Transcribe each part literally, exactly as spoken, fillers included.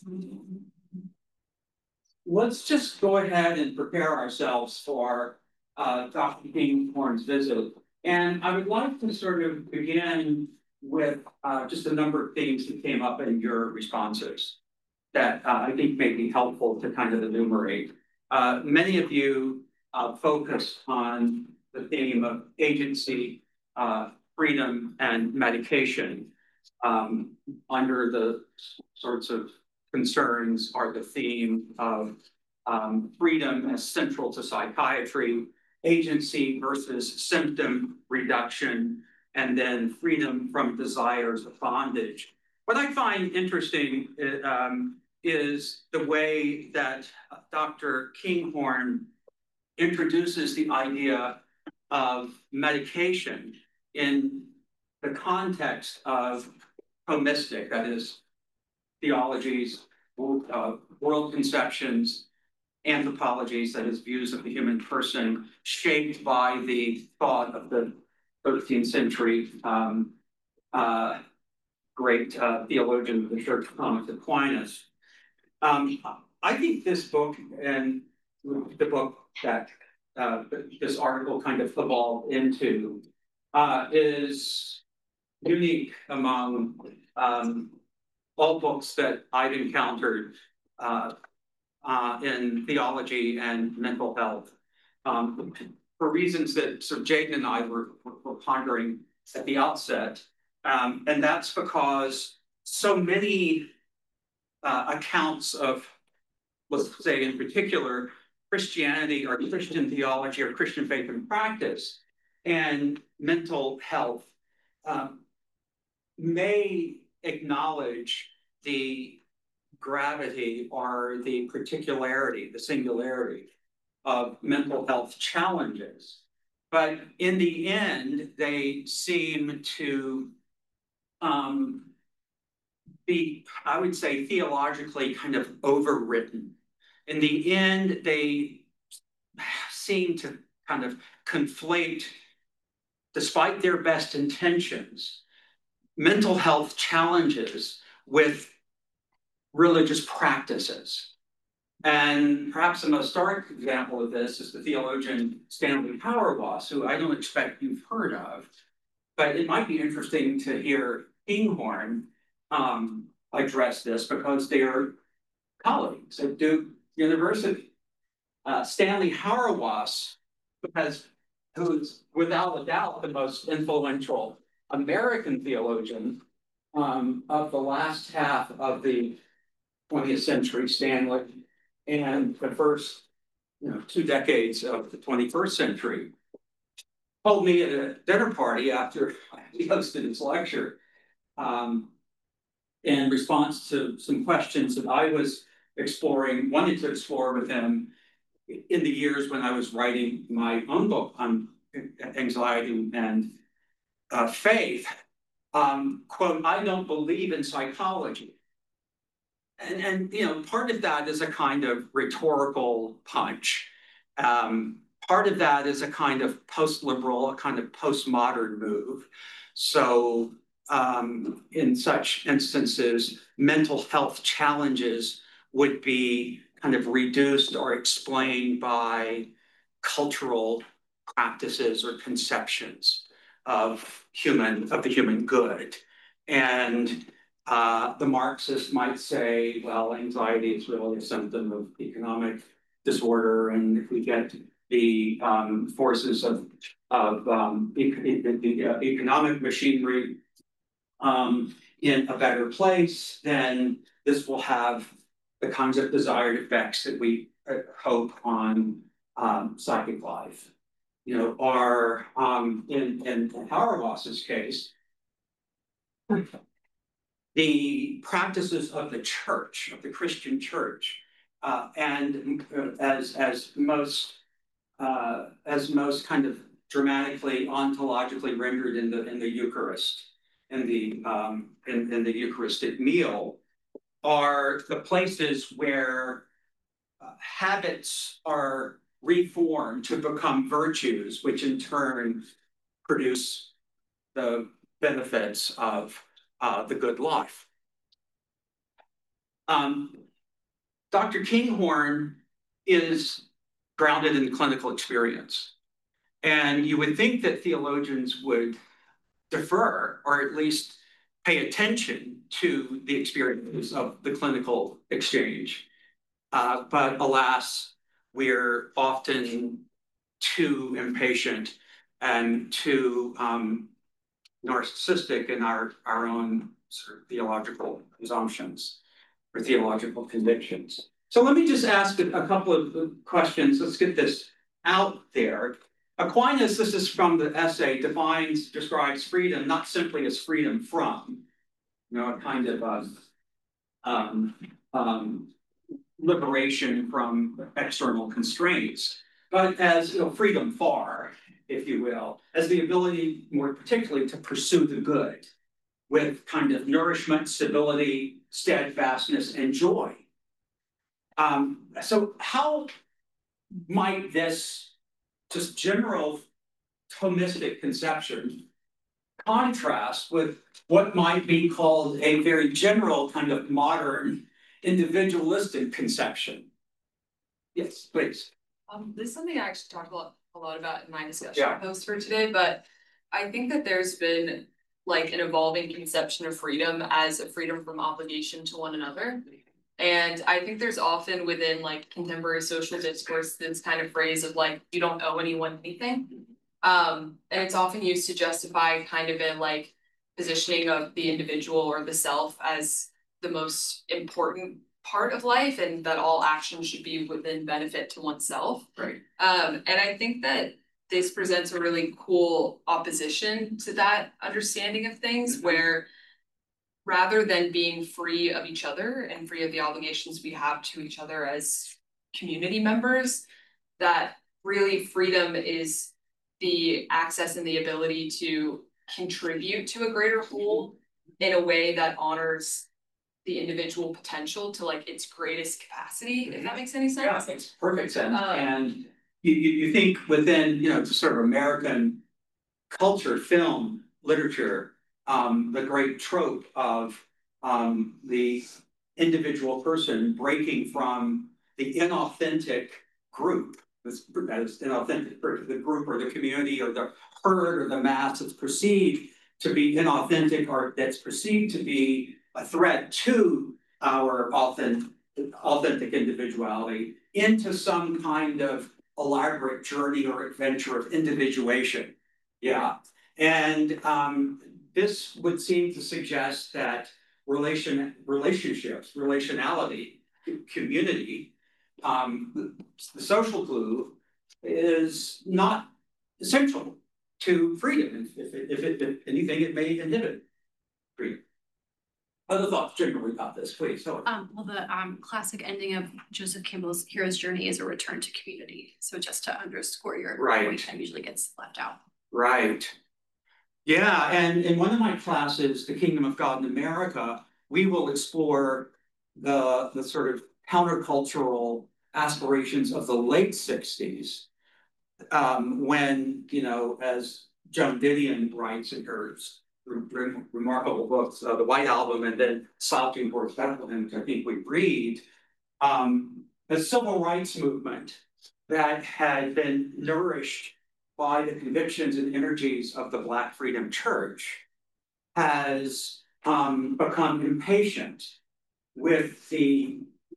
let's just go ahead and prepare ourselves for uh, Doctor Kinghorn's visit. And I would like to sort of begin with uh, just a number of themes that came up in your responses that uh, I think may be helpful to kind of enumerate. Uh, many of you uh, focused on the theme of agency, uh, freedom, and medication. Um, under the sorts of concerns are the theme of um, freedom as central to psychiatry, agency versus symptom reduction, and then freedom from desires of bondage. What I find interesting um, is the way that Doctor Kinghorn introduces the idea of medication in the context of Thomistic, that is, theologies, uh, world conceptions, anthropologies, that is, views of the human person, shaped by the thought of the thirteenth century um, uh, great uh, theologian of the Church, Thomas Aquinas. Um, I think this book and the book that uh, this article kind of evolved into uh, is unique among um, all books that I've encountered uh, uh, in theology and mental health. Um, for reasons that sort of Jaden and I were, were pondering at the outset. Um, and that's because so many uh, accounts of, let's say in particular, Christianity or Christian theology or Christian faith and practice and mental health um, may acknowledge the gravity or the particularity, the singularity of mental health challenges. But in the end, they seem to um, be, I would say, theologically kind of overwritten. In the end, they seem to kind of conflate, despite their best intentions, mental health challenges with religious practices. And perhaps the most stark example of this is the theologian Stanley Hauerwas, who I don't expect you've heard of, but it might be interesting to hear Kinghorn um, address this because they are colleagues at Duke University. Uh, Stanley Hauerwas, has, who's without a doubt the most influential American theologian um, of the last half of the twentieth century, Stanley, and the first you know, two decades of the twenty-first century, told me at a dinner party after he hosted his lecture um, in response to some questions that I was exploring, wanted to explore with him in the years when I was writing my own book on anxiety and uh, faith. Um, quote, I don't believe in psychology. And, and, you know, part of that is a kind of rhetorical punch. Um, part of that is a kind of post-liberal, a kind of postmodern move. So um, in such instances, mental health challenges would be kind of reduced or explained by cultural practices or conceptions of human, of the human good. And uh, the Marxists might say, well, anxiety is really a symptom of economic disorder, and if we get the um, forces of, of um, e the uh, economic machinery um, in a better place, then this will have the kinds of desired effects that we uh, hope on um, psychic life. You know, are um, in, in Hauerwas's case, the practices of the church, of the Christian church, uh, and uh, as as most uh, as most kind of dramatically ontologically rendered in the in the Eucharist, in the um, in, in the Eucharistic meal, are the places where uh, habits are reformed to become virtues, which in turn produce the benefits of uh, the good life. Um, Doctor Kinghorn is grounded in clinical experience. And you would think that theologians would defer or at least pay attention to the experiences of the clinical exchange. Uh, but alas, we're often too impatient and too um, narcissistic in our, our own sort of theological assumptions or theological convictions. So let me just ask a, a couple of questions. Let's get this out there. Aquinas, this is from the essay, defines, describes freedom not simply as freedom from, you know, a kind of a, um, um, liberation from external constraints, but as, you know, freedom for, if you will, as the ability, more particularly, to pursue the good with kind of nourishment, stability, steadfastness, and joy. Um, so how might this just general Thomistic conception contrast with what might be called a very general kind of modern individualistic conception? Yes, please. Um, this is something I actually talked a lot, a lot about in my discussion Yeah. post for today, but I think that there's been like an evolving conception of freedom as a freedom from obligation to one another. And I think there's often within like contemporary social discourse this kind of phrase of like, you don't owe anyone anything. Um, and it's often used to justify kind of a like positioning of the individual or the self as the most important part of life and that all action should be within benefit to oneself. Right. Um, and I think that this presents a really cool opposition to that understanding of things mm-hmm. where rather than being free of each other and free of the obligations we have to each other as community members, that really freedom is the access and the ability to contribute to a greater whole in a way that honors the individual potential to like its greatest capacity, if that makes any sense. Yeah, it makes perfect sense. Um, and you, you, you think within, you know, just sort of American culture, film, literature, um, the great trope of um, the individual person breaking from the inauthentic group, this, that is inauthentic, the group or the community or the herd or the mass that's perceived to be inauthentic or that's perceived to be a threat to our authentic, authentic individuality into some kind of elaborate journey or adventure of individuation. Yeah, and um, this would seem to suggest that relation, relationships, relationality, community, um, the, the social glue is not essential to freedom. If, it, if, it, if anything, it may inhibit freedom. Other thoughts generally about this, please. So, um, well, the um, classic ending of Joseph Campbell's hero's journey is a return to community. So just to underscore your right. point, that usually gets left out. Right. Yeah, and in one of my classes, The Kingdom of God in America, we will explore the, the sort of countercultural aspirations of the late sixties, um, when, you know, as Joan Didion writes in her re remarkable books, uh, The White Album and then Slouching Towards Bethlehem, which I think we read, um, the civil rights movement that had been nourished by the convictions and energies of the Black Freedom Church has um, become impatient with the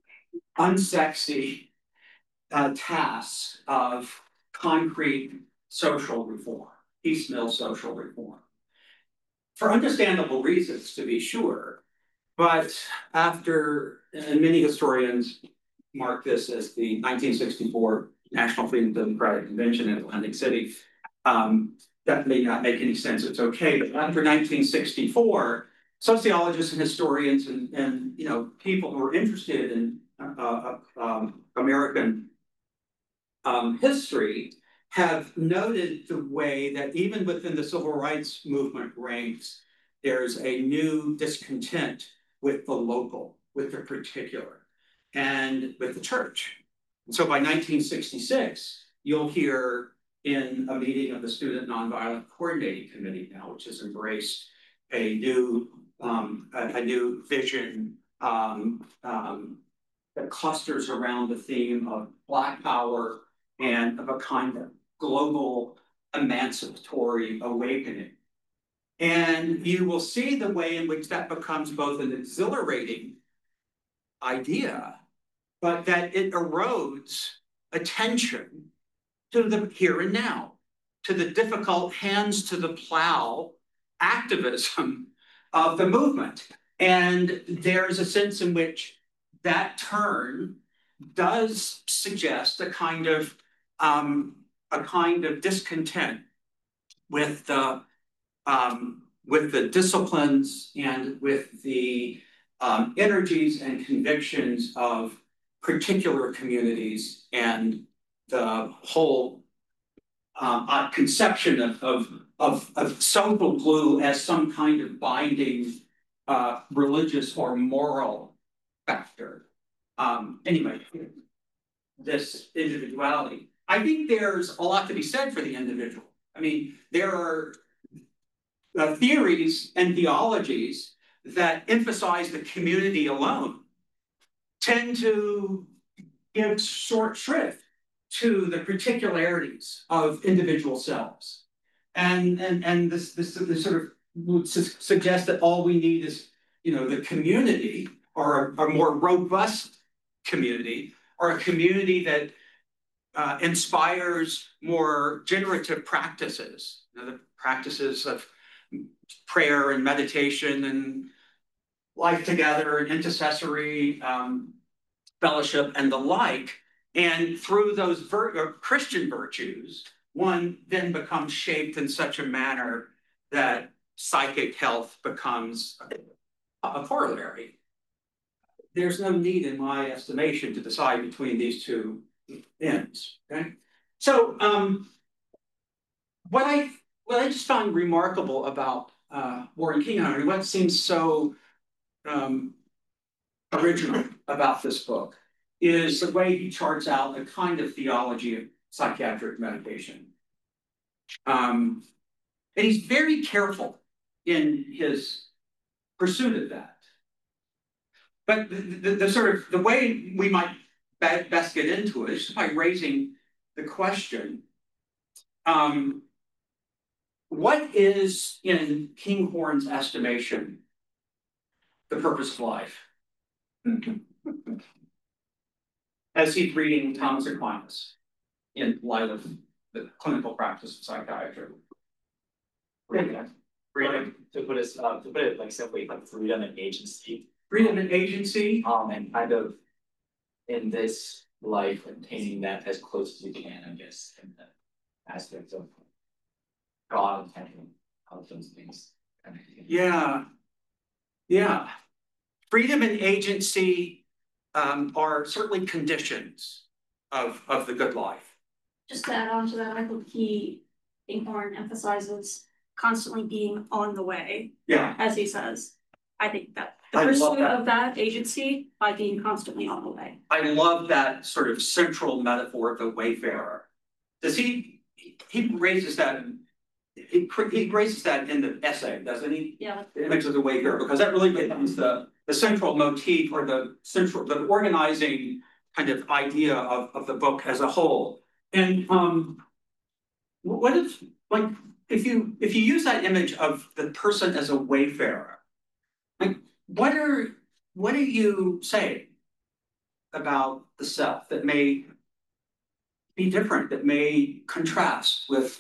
unsexy uh, tasks of concrete social reform, piecemeal social reform. For understandable reasons, to be sure, but after, and many historians mark this as the nineteen sixty-four National Freedom Democratic Convention in Atlantic City. Um, that may not make any sense, it's okay, but after nineteen sixty-four, sociologists and historians and, and you know, people who are interested in uh, um, American um, history have noted the way that even within the civil rights movement ranks, there's a new discontent with the local, with the particular, and with the church. And so by nineteen sixty-six, you'll hear in a meeting of the Student Nonviolent Coordinating Committee now, which has embraced a new, um, a, a new vision um, um, that clusters around the theme of Black power and of a kind of global emancipatory awakening. And you will see the way in which that becomes both an exhilarating idea, but that it erodes attention to the here and now, to the difficult hands to the plow activism of the movement. And there's a sense in which that turn does suggest a kind of um, a kind of discontent with the um, with the disciplines and with the um, energies and convictions of particular communities and the whole um, uh, conception of, of, of, of social glue as some kind of binding uh, religious or moral factor. Um, anyway, this individuality. I think there's a lot to be said for the individual. I mean, there are uh, theories and theologies that emphasize the community alone tend to give short shrift to the particularities of individual selves. And, and, and this, this, this sort of would su suggest that all we need is, you know, the community, or a, a more robust community, or a community that uh, inspires more generative practices, you know, the practices of prayer and meditation and life together and intercessory um, fellowship and the like. And through those vir Christian virtues, one then becomes shaped in such a manner that psychic health becomes a, a corollary. There's no need, in my estimation, to decide between these two ends. Okay, so um, what I what I just found remarkable about uh, Warren Kinghorn, and what seems so um, original about this book, is the way he charts out a kind of theology of psychiatric medication. Um, and he's very careful in his pursuit of that. But the, the, the sort of the way we might best get into it is just by raising the question, um, what is, in Kinghorn's estimation, the purpose of life? As he's reading Thomas Aquinas in light of the clinical practice of psychiatry. Freedom, freedom to put it uh, to put it like simply, like freedom and agency. Freedom and agency. Um, and kind of in this life, attaining that as close as you can, I guess, in the aspects of God and heaven, all of those things. Yeah, yeah. Freedom and agency um, are certainly conditions of of the good life. Just to add on to that, I think he, Kinghorn, emphasizes constantly being on the way. Yeah. As he says. I think that the I love pursuit that. of that agency by being constantly on the way. I love that sort of central metaphor of the wayfarer. Does he, he raises that, he, he raises that in the essay, doesn't he? Yeah. The image of the wayfarer, because that really becomes the, the central motif, or the central, the organizing kind of idea of, of the book as a whole. And um, what if, like, if you, if you use that image of the person as a wayfarer, like, what are, what are you saying about the self that may be different, that may contrast with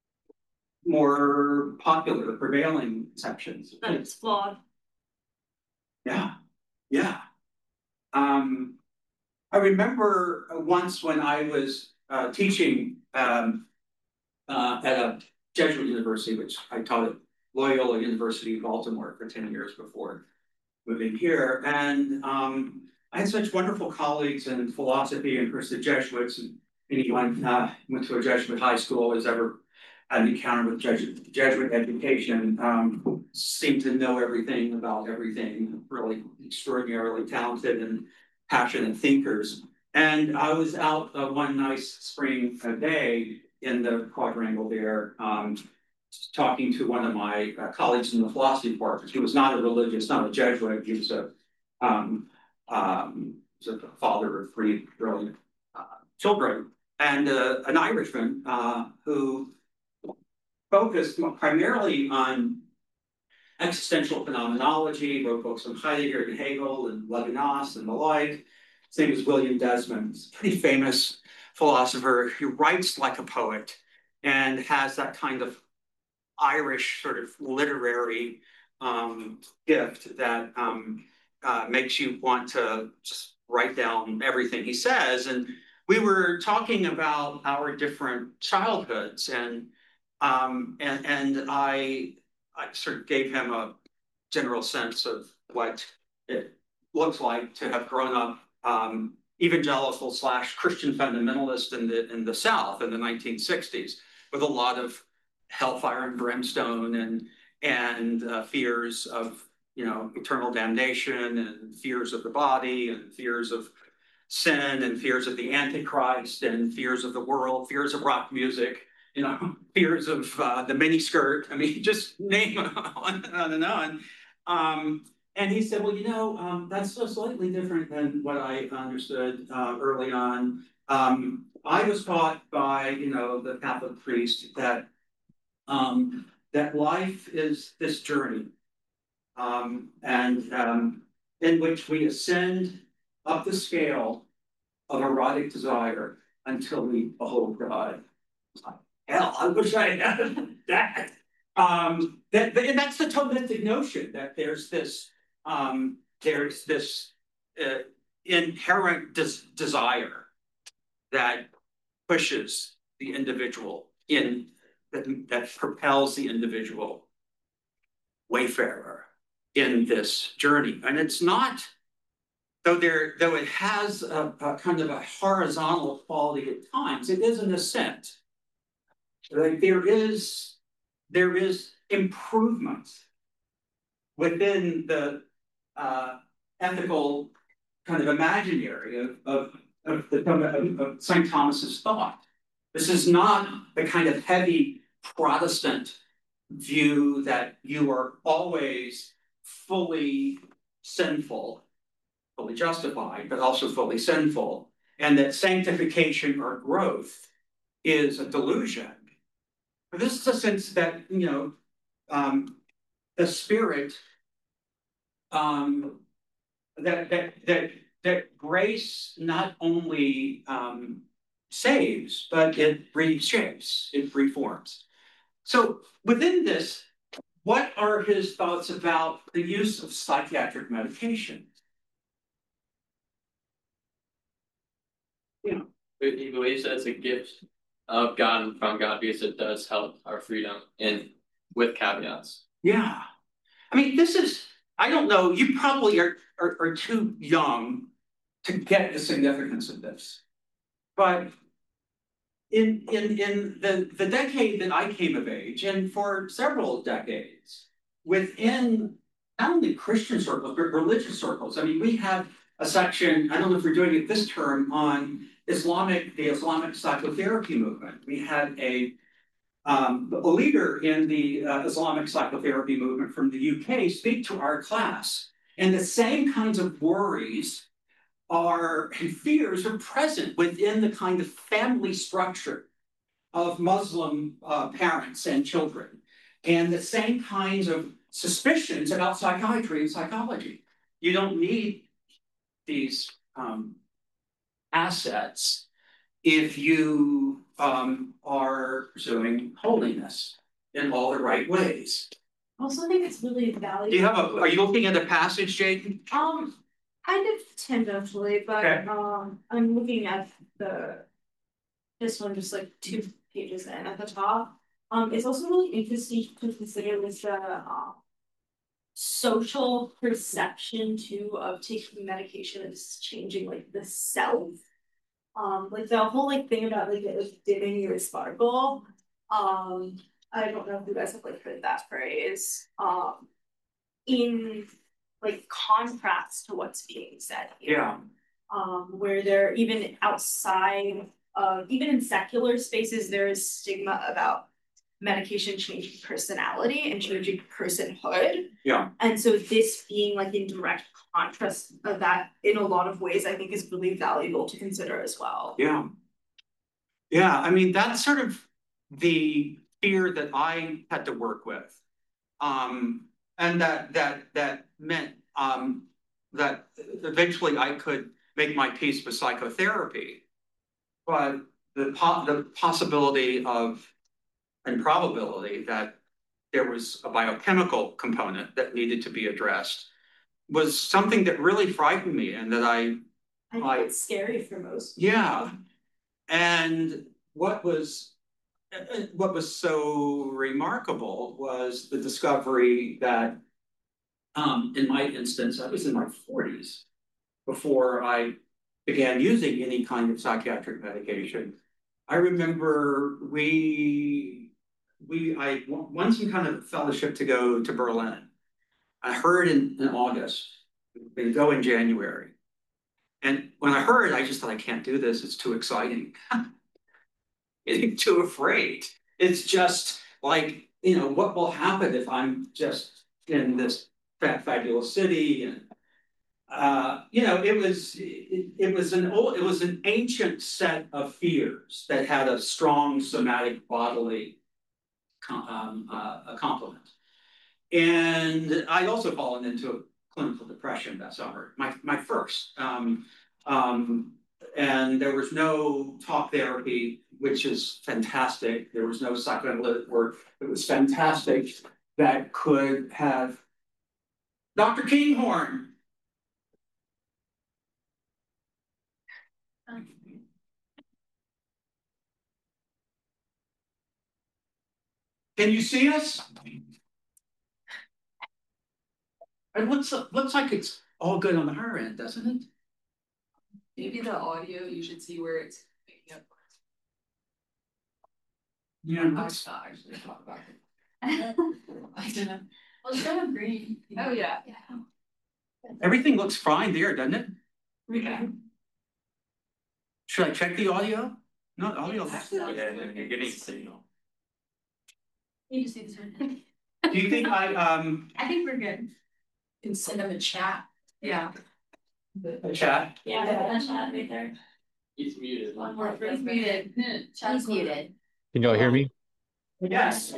more popular, prevailing conceptions? That it's flawed. Yeah, yeah. Um, I remember once when I was uh, teaching um, uh, at a Jesuit university, which I taught at Loyola University, Baltimore, for ten years before moving here. And um, I had such wonderful colleagues in philosophy, and of course the Jesuits, and anyone uh, went to a Jesuit high school has ever had an encounter with Jesuit, Jesuit education, um, seemed to know everything about everything, really extraordinarily talented and passionate thinkers. And I was out uh, one nice spring uh, day in the quadrangle there, um, talking to one of my uh, colleagues in the philosophy department. He was not a religious, not a Jesuit, he was a um, um, was a father of three brilliant uh, children, and uh, an Irishman uh, who focused primarily on existential phenomenology, wrote books on Heidegger and Hegel and Levinas and the like. His name is William Desmond. He's a pretty famous philosopher. He writes like a poet and has that kind of Irish sort of literary um, gift that um, uh, makes you want to just write down everything he says. And we were talking about our different childhoods, and um, and and I I sort of gave him a general sense of what it looks like to have grown up um, evangelical slash Christian fundamentalist in the in the South in the nineteen sixties, with a lot of hellfire and brimstone and and uh, fears of you know eternal damnation and fears of the body and fears of sin and fears of the Antichrist and fears of the world, fears of rock music, you know, fears of uh, the miniskirt. I mean, just name it on and on and on. Um, and he said, well, you know, um, that's so slightly different than what I understood uh, early on. Um, I was taught by, you know, the Catholic priest that um, that life is this journey, um, and um, in which we ascend up the scale of erotic desire until we behold God. Hell, I wish I had that. Um, that, and that's the Thomistic notion that there's this, um, there's this uh, inherent des desire that pushes the individual in, that, that propels the individual wayfarer in this journey. And it's not, though there, though it has a, a kind of a horizontal quality at times, it is an ascent. Like there is, there is improvement within the uh, ethical kind of imaginary of, of, of, the, of, of Saint Thomas's thought. This is not the kind of heavy Protestant view that you are always fully sinful, fully justified, but also fully sinful, and that sanctification or growth is a delusion. But this is a sense that, you know, um, the spirit, um, that, that, that, that grace not only um, saves, but it reshapes, it reforms. So within this, what are his thoughts about the use of psychiatric medication? You know, He believes that it's a gift of God and from God because it does help our freedom, and with caveats. yeah. I mean, this is, I don't know, you probably are, are, are too young to get the significance of this. But in, in, in the, the decade that I came of age, and for several decades, within not only Christian circles, but religious circles, I mean, we have a section, I don't know if we're doing it this term, on Islamic, the Islamic psychotherapy movement. We had a, um, a leader in the uh, Islamic psychotherapy movement from the U K speak to our class. And the same kinds of worries are and fears are present within the kind of family structure of Muslim uh, parents and children. And the same kinds of suspicions about psychiatry and psychology. You don't need these um, assets if you um, are pursuing holiness in all the right ways. I also think it's really valuable. Do you have a, are you looking at the passage, Jaden? Um, kind of tangentially, but Okay. um, I'm looking at the, this one just like two pages in at the top. Um, it's also really interesting to consider this the uh, social perception too of taking medication is changing like the self. Um, like the whole like thing about like it was dimming your sparkle. Um, I don't know if you guys have like heard that phrase. Um, in like contrast to what's being said here. Yeah. Um, where they're even outside of even in secular spaces, there is stigma about medication changing personality and changing personhood. Yeah. And so this being like in direct contrast of that in a lot of ways, I think is really valuable to consider as well. Yeah. Yeah, I mean, that's sort of the fear that I had to work with. Um, and that that that meant um that eventually I could make my peace with psychotherapy. But the po the possibility of and probability that there was a biochemical component that needed to be addressed was something that really frightened me, and that I I think I- it's scary for most. yeah. And what was what was so remarkable was the discovery that um in my instance, I was in my forties before I began using any kind of psychiatric medication. I remember we we I won some kind of fellowship to go to Berlin. I heard in, in August, we go in January. And when I heard, I just thought, I can't do this. It's too exciting. Getting too afraid. It's just like, you know, what will happen if I'm just in this fat, fabulous city? And, uh, you know, it was, it, it was an old, it was an ancient set of fears that had a strong somatic bodily um, uh, a complement. And I'd also fallen into clinical depression that summer, my, my first. Um, um, and there was no talk therapy, which is fantastic. There was no psychoanalytic work. It was fantastic that could have Doctor Kinghorn. Can you see us? It looks, looks like it's all good on our end, doesn't it? Maybe the audio, you should see where it's picking up. Yeah, let's not actually talk about it. I don't know. Well, it's kind of green. Oh, yeah. everything looks fine there, doesn't it? Yeah. Should I check the audio? No, the audio. You're getting signal. You just need to turn Do you think I, um, I think we're good. Can send them a chat. Yeah. a chat? Yeah, that's chat right there. He's muted. One more. He's muted. Chat's muted. Can y'all hear me? Yes.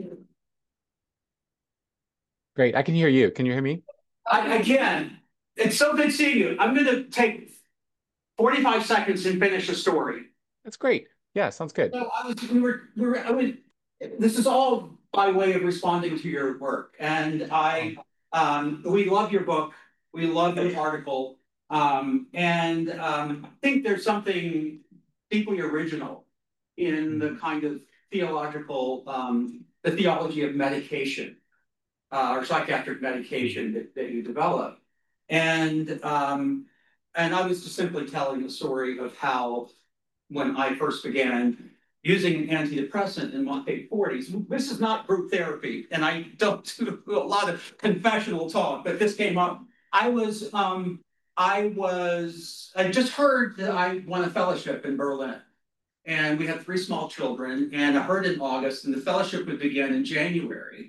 Great, I can hear you. Can you hear me? I, I can. It's so good seeing you. I'm gonna take forty-five seconds and finish a story. That's great. Yeah, sounds good. So I was, we were, we were, I would, this is all by way of responding to your work. And I, um, we love your book. We love your article. Um, and um, I think there's something deeply original in the kind of theological, um, the theology of medication, uh, or psychiatric medication that, that you develop. And, um, and I was just simply telling the story of how when I first began using an antidepressant in my forties, this is not group therapy, and I don't do a lot of confessional talk, but this came up. I was, um, I was, I just heard that I won a fellowship in Berlin, and we had three small children, and I heard in August, and the fellowship would begin in January,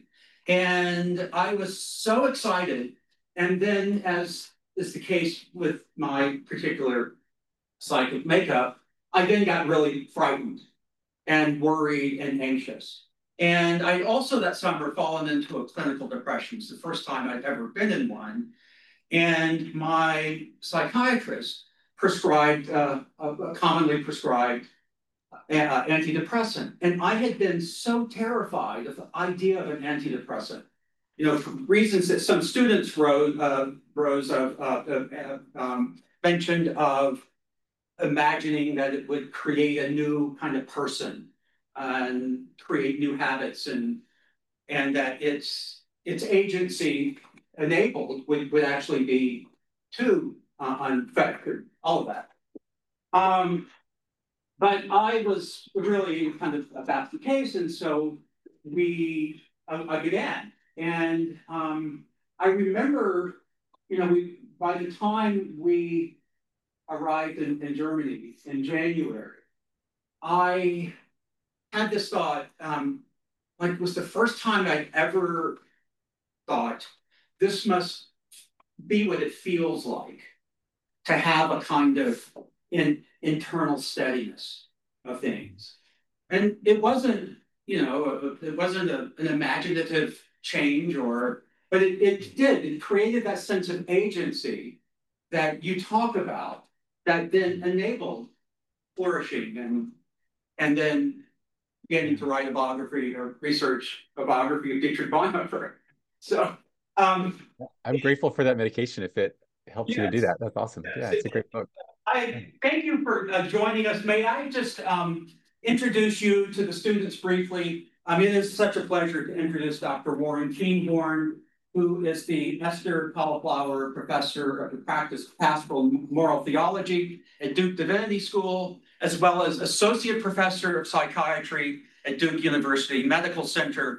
and I was so excited. And then, as is the case with my particular psychic makeup, I then got really frightened and worried and anxious. And I also that summer fallen into a clinical depression. It's the first time I'd ever been in one. And my psychiatrist prescribed uh, a, a commonly prescribed uh, antidepressant. And I had been so terrified of the idea of an antidepressant, you know, for reasons that some students wrote, uh, rose of, uh, uh, um, mentioned of imagining that it would create a new kind of person and create new habits, and and that its its agency enabled would, would actually be too uh, unfettered, all of that. Um, but I was really kind of about the case, and so we uh, I began, and um, I remember, you know, we by the time we arrived in, in Germany in January, I had this thought, um, like it was the first time I'd ever thought this must be what it feels like to have a kind of in internal steadiness of things. And it wasn't, you know, it wasn't a, an imaginative change or, but it, it did, it created that sense of agency that you talk about that then enabled flourishing and, and then getting to write a biography or research a biography of Dietrich Bonhoeffer. So, um, I'm grateful for that medication if it helps you to do yes. that. That's awesome. Yeah, it's a great book. I thank you for uh, joining us. May I just um, introduce you to the students briefly? I mean, it is such a pleasure to introduce Doctor Warren Kinghorn, who is the Esther Cauliflower Professor of the Practice of Pastoral Moral Theology at Duke Divinity School, as well as Associate Professor of Psychiatry at Duke University Medical Center.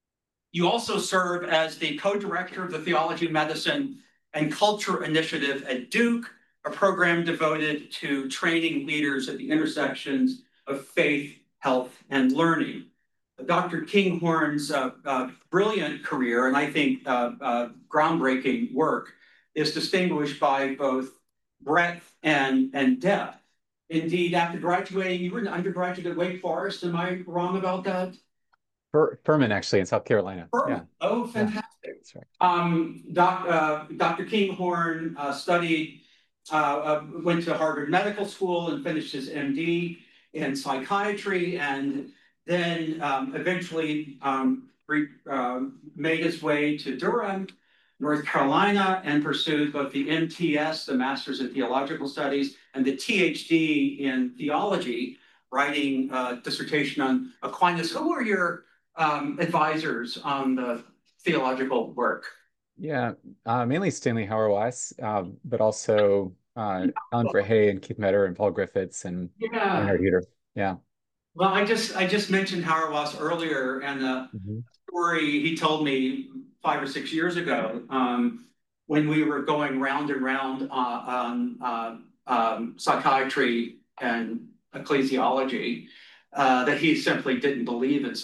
You also serve as the co-director of the Theology, Medicine, and Culture Initiative at Duke, a program devoted to training leaders at the intersections of faith, health, and learning. Doctor Kinghorn's uh, uh, brilliant career, and I think uh, uh, groundbreaking work, is distinguished by both breadth and, and depth. Indeed, after graduating, you were an undergraduate at Wake Forest. Am I wrong about that? Fur Furman, actually, in South Carolina. Furman. Yeah. Oh, fantastic. Yeah, that's right. Um, doc, uh, Doctor Kinghorn uh, studied, uh, uh, went to Harvard Medical School and finished his M D in psychiatry, and then um, eventually um, re, uh, made his way to Durham, North Carolina, and pursued both the M T S, the Master's in Theological Studies, and the T H D in Theology, writing a dissertation on Aquinas. Who are your um, advisors on the theological work? Yeah, uh, mainly Stanley Hauerwas, um, but also uh, Alan Verhey and Keith Metter and Paul Griffiths and Yeah. Reinhard Hutter. Yeah. Well, I just I just mentioned Hauerwas earlier, and the Mm-hmm. story he told me five or six years ago um, when we were going round and round uh, on uh, um, psychiatry and ecclesiology, uh, that he simply didn't believe in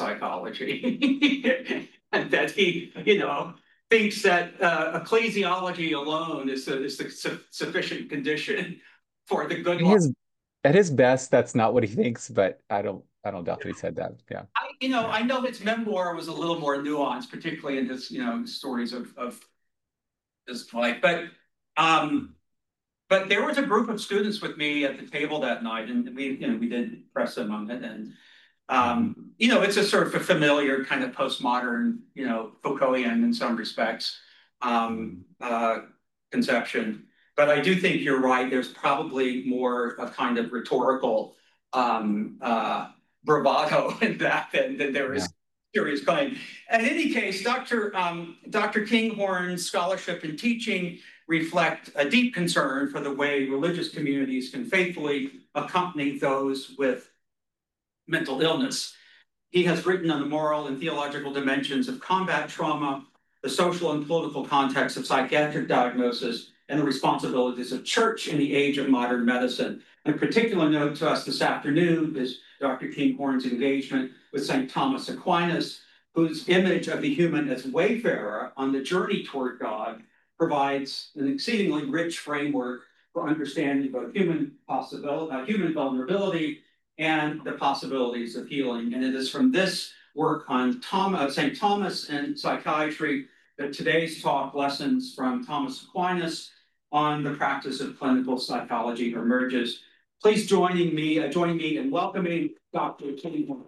psychology, and that he, you know, thinks that uh, ecclesiology alone is the, is the su sufficient condition for the good life. His, at his best, that's not what he thinks, but I don't I don't doubt that he said that. Yeah. I, you know, I know his memoir was a little more nuanced, particularly in his, you know, stories of, of his life. But um, but there was a group of students with me at the table that night, and we, you know, we did press them on it, and um, you know, it's a sort of a familiar kind of postmodern, you know, Foucaultian in some respects um, uh, conception. But I do think you're right. There's probably more of kind of rhetorical um, uh, bravado in that than, than there is Yeah. serious claim. In any case, Doctor Um, Doctor Kinghorn's scholarship and teaching reflect a deep concern for the way religious communities can faithfully accompany those with mental illness. He has written on the moral and theological dimensions of combat trauma, the social and political context of psychiatric diagnosis, and the responsibilities of church in the age of modern medicine. And a particular note to us this afternoon is Doctor Kinghorn's engagement with Saint Thomas Aquinas, whose image of the human as wayfarer on the journey toward God provides an exceedingly rich framework for understanding both human possibility, uh, human vulnerability, and the possibilities of healing. And it is from this work on Thomas, Saint Thomas and psychiatry that today's talk, Lessons from Thomas Aquinas on the Practice of Clinical Psychology, emerges. Please joining me, uh, join me in welcoming Doctor Kinghorn.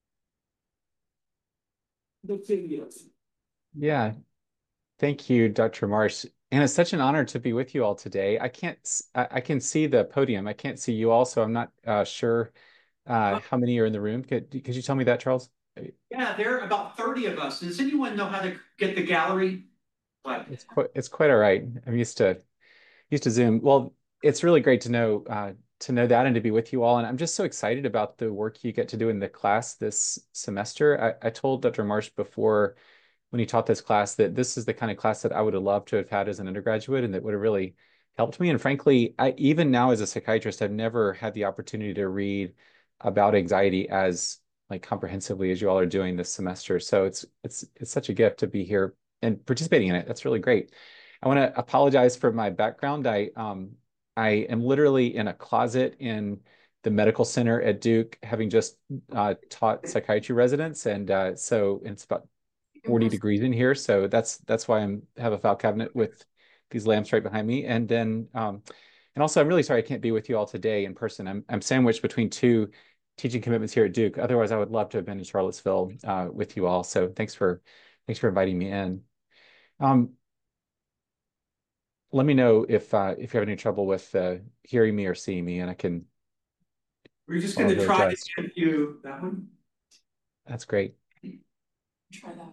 Yeah. Thank you, Doctor Marsh. And it's such an honor to be with you all today. I can't, I, I can see the podium. I can't see you all, so I'm not uh, sure uh, how many are in the room. Could, could you tell me that, Charles? Yeah, there are about thirty of us. Does anyone know how to get the gallery? What? It's quite, it's quite all right. I'm used to, used to Zoom. Well, it's really great to know, uh, to know that and to be with you all. And I'm just so excited about the work you get to do in the class this semester. I, I told Doctor Marsh before, when he taught this class, that this is the kind of class that I would have loved to have had as an undergraduate and that would have really helped me. And frankly, I, even now as a psychiatrist, I've never had the opportunity to read about anxiety as like comprehensively as you all are doing this semester. So it's it's it's such a gift to be here and participating in it. That's really great. I want to apologize for my background. I um I am literally in a closet in the medical center at Duke, having just uh, taught psychiatry residents, and uh, so it's about forty degrees in here. So that's that's why I'm have a file cabinet with these lamps right behind me. And then um, and also I'm really sorry I can't be with you all today in person. I'm I'm sandwiched between two teaching commitments here at Duke. Otherwise, I would love to have been in Charlottesville uh, with you all. So thanks for thanks for inviting me in. Um, let me know if uh, if you have any trouble with uh, hearing me or seeing me, and I can. We're just gonna I'll try to adjust. give you that one. That's great. Try that one.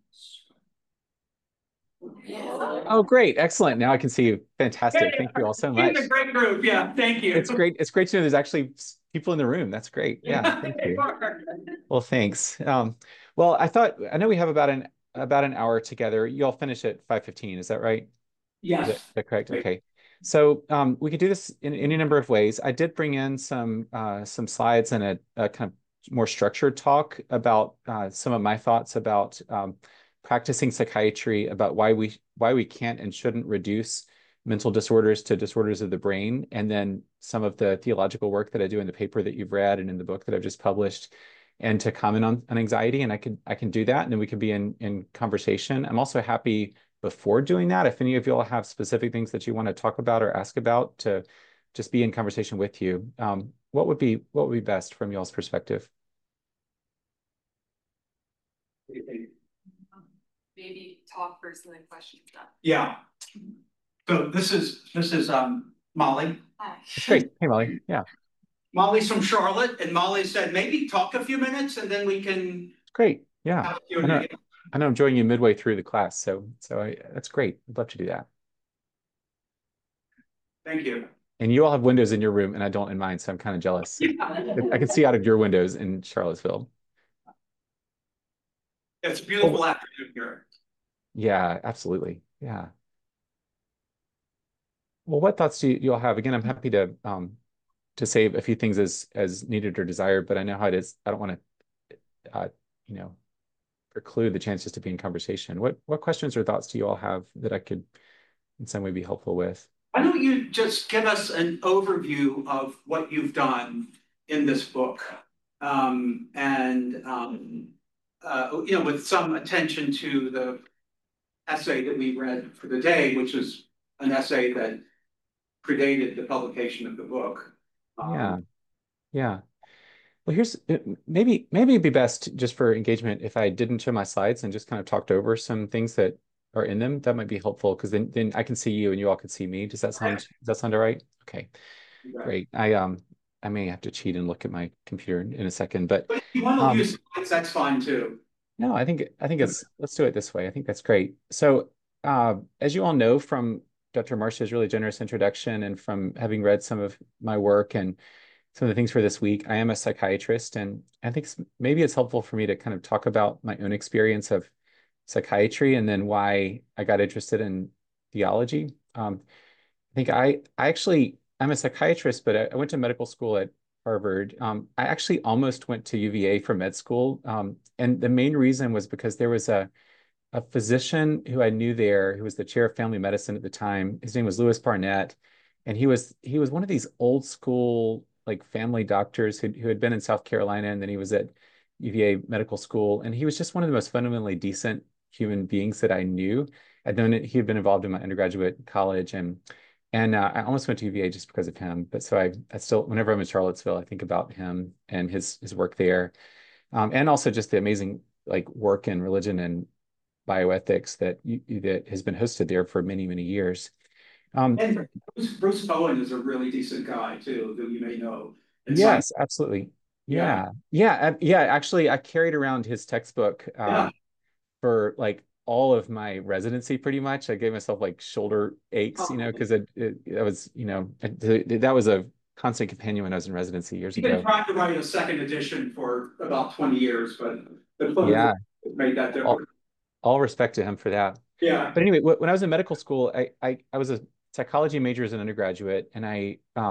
Oh, great. Excellent. Now I can see you. Fantastic. Yeah, Thank you all so in much. the great group, yeah, thank you. It's great. It's great to know there's actually s- people in the room. That's great. Yeah, thank you. Well, thanks. Um, well, I thought I know we have about an about an hour together. You all finish at five fifteen, is that right? Is that, Yes. is that correct? Great. Okay. So um, we could do this in any number of ways. I did bring in some uh, some slides and a, a kind of more structured talk about uh, some of my thoughts about um, practicing psychiatry, about why we why we can't and shouldn't reduce mental disorders to disorders of the brain, and then some of the theological work that I do in the paper that you've read and in the book that I've just published, and to comment on, on anxiety. And I can I can do that, and then we can be in in conversation. I'm also happy before doing that, if any of you all have specific things that you want to talk about or ask about, to just be in conversation with you. Um, what would be what would be best from y'all's perspective? Maybe talk first and then questions after. Yeah. So this is, this is um Molly. Hi. That's great. Hey, Molly. Yeah, Molly's from Charlotte, and Molly said, maybe talk a few minutes and then we can great. Yeah, have a Q I and know. A. I know I'm joining you midway through the class, so so I, that's great. I'd love to do that. Thank you. And you all have windows in your room, and I don't in mine, so I'm kind of jealous. I can see out of your windows in Charlottesville. It's a beautiful afternoon here. Yeah, absolutely. Yeah. Well, what thoughts do you, you all have? Again, I'm happy to um to say a few things as as needed or desired, but I know how it is. I don't want to, uh, you know, preclude the chances to be in conversation. What what questions or thoughts do you all have that I could in some way be helpful with? Why don't you just give us an overview of what you've done in this book? Um, and, um, uh, you know, with some attention to the essay that we read for the day, which was an essay that predated the publication of the book. Um, Yeah, yeah. Well, here's uh, maybe maybe it'd be best just for engagement if I didn't show my slides and just kind of talked over some things that are in them. That might be helpful because then then I can see you and you all can see me. Does that sound does that sound all right? Okay, great. I um I may have to cheat and look at my computer in, in a second, but But if you want to um use slides, that's fine too. no, I think I think it's let's do it this way. I think that's great. So uh, as you all know from Doctor Marcia's really generous introduction and from having read some of my work and some of the things for this week, I am a psychiatrist, and I think maybe it's helpful for me to kind of talk about my own experience of psychiatry and then why I got interested in theology. Um, I think I I actually I'm a psychiatrist, but I, I went to medical school at Harvard. Um, I actually almost went to U V A for med school, um, and the main reason was because there was a a physician who I knew there, who was the chair of family medicine at the time. His name was Louis Barnett, and he was he was one of these old school like family doctors who who had been in South Carolina, and then he was at U V A medical school, and he was just one of the most fundamentally decent human beings that I knew. I'd known it, he had been involved in my undergraduate college, and and uh, I almost went to U V A just because of him. But so I, I still, whenever I'm in Charlottesville, I think about him and his his work there, um, and also just the amazing like work in religion and bioethics that you, that has been hosted there for many, many years. Um, And Bruce, Bruce Owen is a really decent guy too, that you may know. And yes, absolutely. Yeah. Yeah. Yeah. uh, Yeah. Actually, I carried around his textbook Yeah. uh, for like all of my residency pretty much. I gave myself like shoulder aches, you know, because it, it, it was, you know, it, that was a constant companion when I was in residency years You've been ago. trying to write a second edition for about twenty years, but the clinical Yeah. made that All, difference. all respect to him for that. Yeah. But anyway, when I was in medical school, I, I, I was a psychology major as an undergraduate, and I um,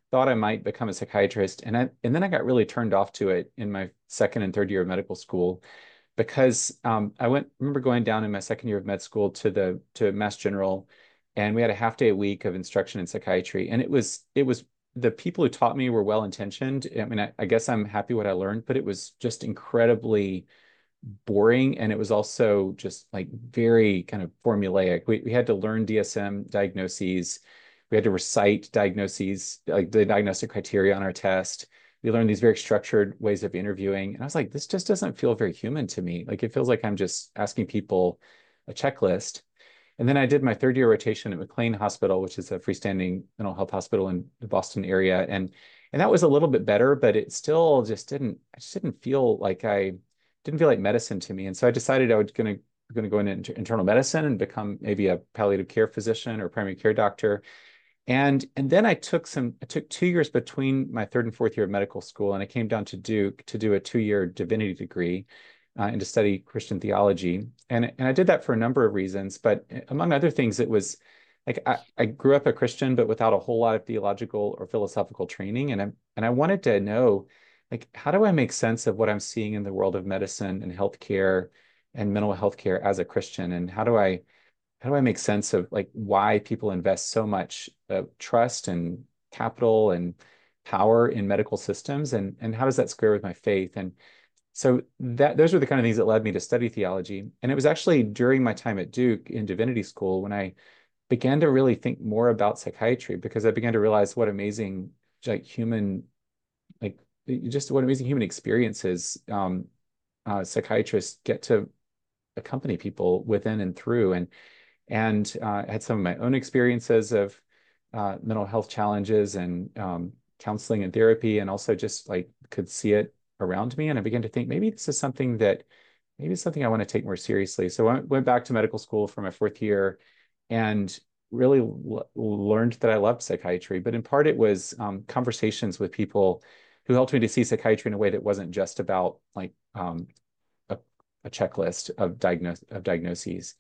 thought I might become a psychiatrist, and I and then I got really turned off to it in my second and third year of medical school, because um, I went remember going down in my second year of med school to the to Mass General, and we had a half day a week of instruction in psychiatry, and it was it was the people who taught me were well intentioned. I mean, I, I guess I'm happy what I learned, but it was just incredibly boring, and it was also just like very kind of formulaic. We we had to learn D S M diagnoses. We had to recite diagnoses, like the diagnostic criteria on our test. We learned these very structured ways of interviewing. And I was like, this just doesn't feel very human to me. Like it feels like I'm just asking people a checklist. And then I did my third year rotation at McLean Hospital, which is a freestanding mental health hospital in the Boston area. And and that was a little bit better, but it still just didn't, I just didn't feel like I didn't feel like medicine to me. And so I decided I was gonna going to go into internal medicine and become maybe a palliative care physician or primary care doctor. And and then I took some, I took two years between my third and fourth year of medical school, and I came down to Duke to do a two-year divinity degree uh, and to study Christian theology. And, and I did that for a number of reasons, but among other things, it was like I, I grew up a Christian, but without a whole lot of theological or philosophical training. And I and I wanted to know, like, how do I make sense of what I'm seeing in the world of medicine and healthcare and mental health care as a Christian? And how do I how do I make sense of like why people invest so much uh, trust and capital and power in medical systems, and and how does that square with my faith? And so that those were the kind of things that led me to study theology. And it was actually during my time at Duke in divinity school when I began to really think more about psychiatry, because I began to realize what amazing like human like just what amazing human experiences um, uh, psychiatrists get to accompany people within and through. And and uh, I had some of my own experiences of uh, mental health challenges and um, counseling and therapy, and also just like could see it around me. And I began to think maybe this is something that maybe it's something I want to take more seriously. So I went back to medical school for my fourth year and really learned that I loved psychiatry. But in part, it was um, conversations with people who helped me to see psychiatry in a way that wasn't just about like um, a, a checklist of diagnose of diagnoses.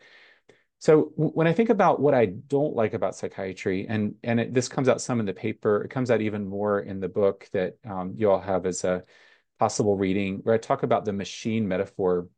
So when I think about what I don't like about psychiatry, and and it, this comes out some in the paper, it comes out even more in the book that um, you all have as a possible reading, where I talk about the machine metaphor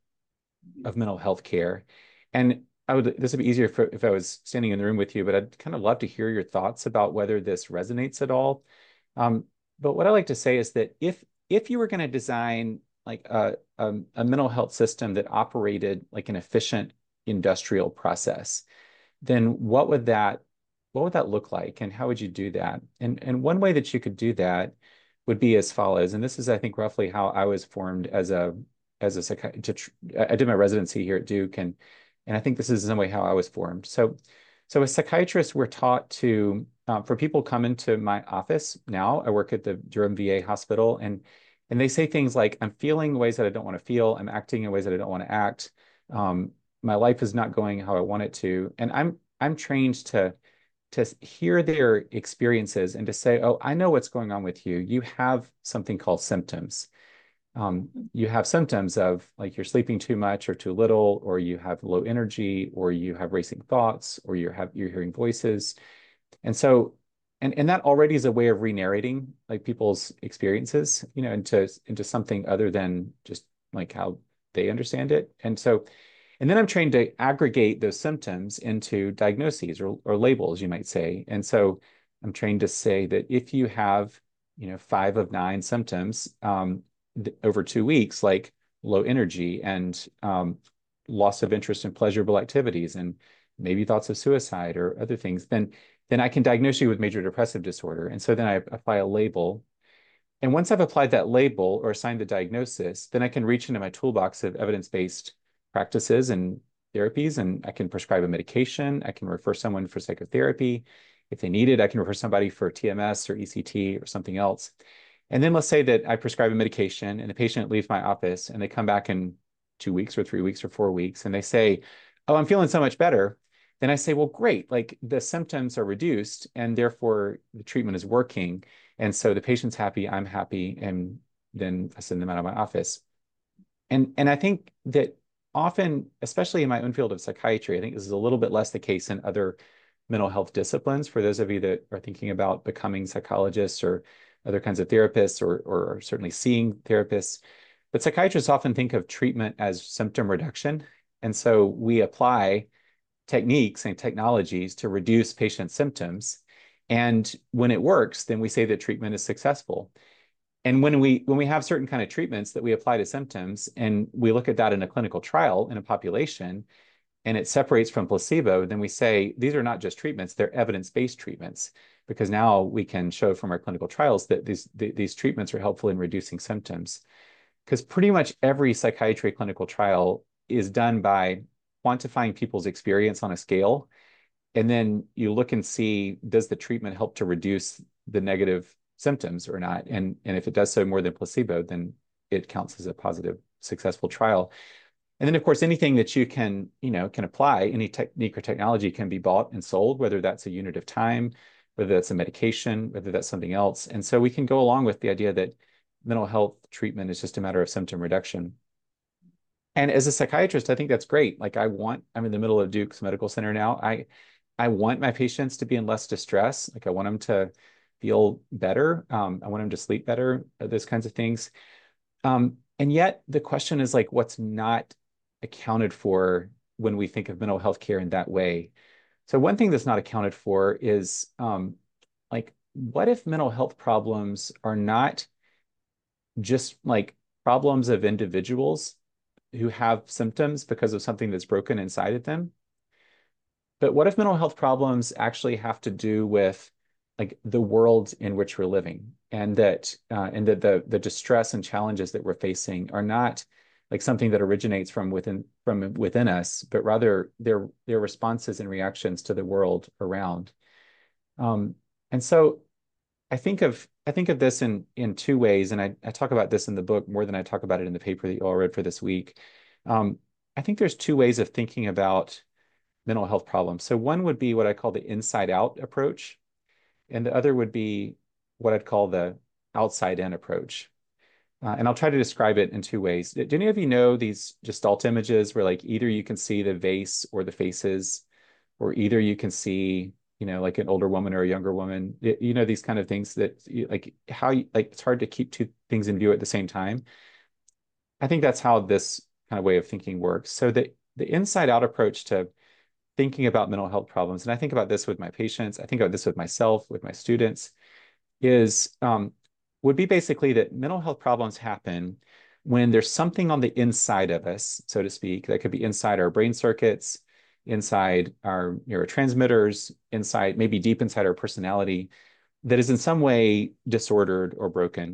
of mental health care. And I would this would be easier if, if I was standing in the room with you, but I'd kind of love to hear your thoughts about whether this resonates at all. Um, but what I like to say is that if if you were going to design like a, a, a mental health system that operated like an efficient industrial process, then what would that what would that look like, and how would you do that? And and one way that you could do that would be as follows. And this is, I think, roughly how I was formed as a as a psychiatrist. I did my residency here at Duke, and and I think this is in some way how I was formed. So, so as psychiatrists, we're taught to uh, for people come into my office now. I work at the Durham V A hospital, and and they say things like, "I'm feeling ways that I don't want to feel. I'm acting in ways that I don't want to act. Um, my life is not going how I want it to." And I'm I'm trained to to hear their experiences and to say, "Oh, I know what's going on with you. You have something called symptoms. Um, you have symptoms of like you're sleeping too much or too little, or you have low energy, or you have racing thoughts, or you have you're hearing voices." And so, and and that already is a way of re-narrating like people's experiences, you know, into into something other than just like how they understand it. And so, and then I'm trained to aggregate those symptoms into diagnoses or, or labels, you might say. And so I'm trained to say that if you have, you know, five of nine symptoms um, over two weeks, like low energy and um, loss of interest in pleasurable activities and maybe thoughts of suicide or other things, then, then I can diagnose you with major depressive disorder. And so then I apply a label. And once I've applied that label or assigned the diagnosis, then I can reach into my toolbox of evidence-based practices and therapies, and I can prescribe a medication. I can refer someone for psychotherapy. If they need it, I can refer somebody for T M S or E C T or something else. And then let's say that I prescribe a medication and the patient leaves my office and they come back in two weeks or three weeks or four weeks and they say, "Oh, I'm feeling so much better." Then I say, well, great, like the symptoms are reduced and therefore the treatment is working. And so the patient's happy, I'm happy, and then I send them out of my office. And, and I think that often, especially in my own field of psychiatry, I think this is a little bit less the case in other mental health disciplines for those of you that are thinking about becoming psychologists or other kinds of therapists, or, or certainly seeing therapists. But psychiatrists often think of treatment as symptom reduction. And so we apply techniques and technologies to reduce patient symptoms. And when it works, then we say that treatment is successful. And when we when we have certain kind of treatments that we apply to symptoms, and we look at that in a clinical trial in a population, and it separates from placebo, then we say these are not just treatments, they're evidence-based treatments, because now we can show from our clinical trials that these, th these treatments are helpful in reducing symptoms. Because pretty much every psychiatry clinical trial is done by quantifying people's experience on a scale, and then you look and see, does the treatment help to reduce the negative symptoms or not? And, and if it does so more than placebo, then it counts as a positive, successful trial. And then, of course, anything that you can, you know, can apply, any technique or technology can be bought and sold, whether that's a unit of time, whether that's a medication, whether that's something else. And so we can go along with the idea that mental health treatment is just a matter of symptom reduction. And as a psychiatrist, I think that's great. Like I want, I'm in the middle of Duke's Medical Center now. I, I want my patients to be in less distress. Like I want them to feel better. Um, I want them to sleep better, those kinds of things. Um, and yet the question is like, what's not accounted for when we think of mental health care in that way? So one thing that's not accounted for is um, like, what if mental health problems are not just like problems of individuals who have symptoms because of something that's broken inside of them? But what if mental health problems actually have to do with like the world in which we're living, and that uh, and that the the distress and challenges that we're facing are not like something that originates from within from within us, but rather they're they're responses and reactions to the world around. Um, and so I think of I think of this in in two ways, and I, I talk about this in the book more than I talk about it in the paper that you all read for this week. Um, I think there's two ways of thinking about mental health problems. So one would be what I call the inside out approach, and the other would be what I'd call the outside in approach. Uh, and I'll try to describe it in two ways. Do any of you know these Gestalt images where like either you can see the vase or the faces, or either you can see, you know, like an older woman or a younger woman, you know, these kind of things that like how, you, like it's hard to keep two things in view at the same time. I think that's how this kind of way of thinking works. So the, the inside out approach to thinking about mental health problems, and I think about this with my patients, I think about this with myself, with my students, is um, would be basically that mental health problems happen when there's something on the inside of us, so to speak, that could be inside our brain circuits, inside our neurotransmitters, inside, maybe deep inside our personality, that is in some way disordered or broken.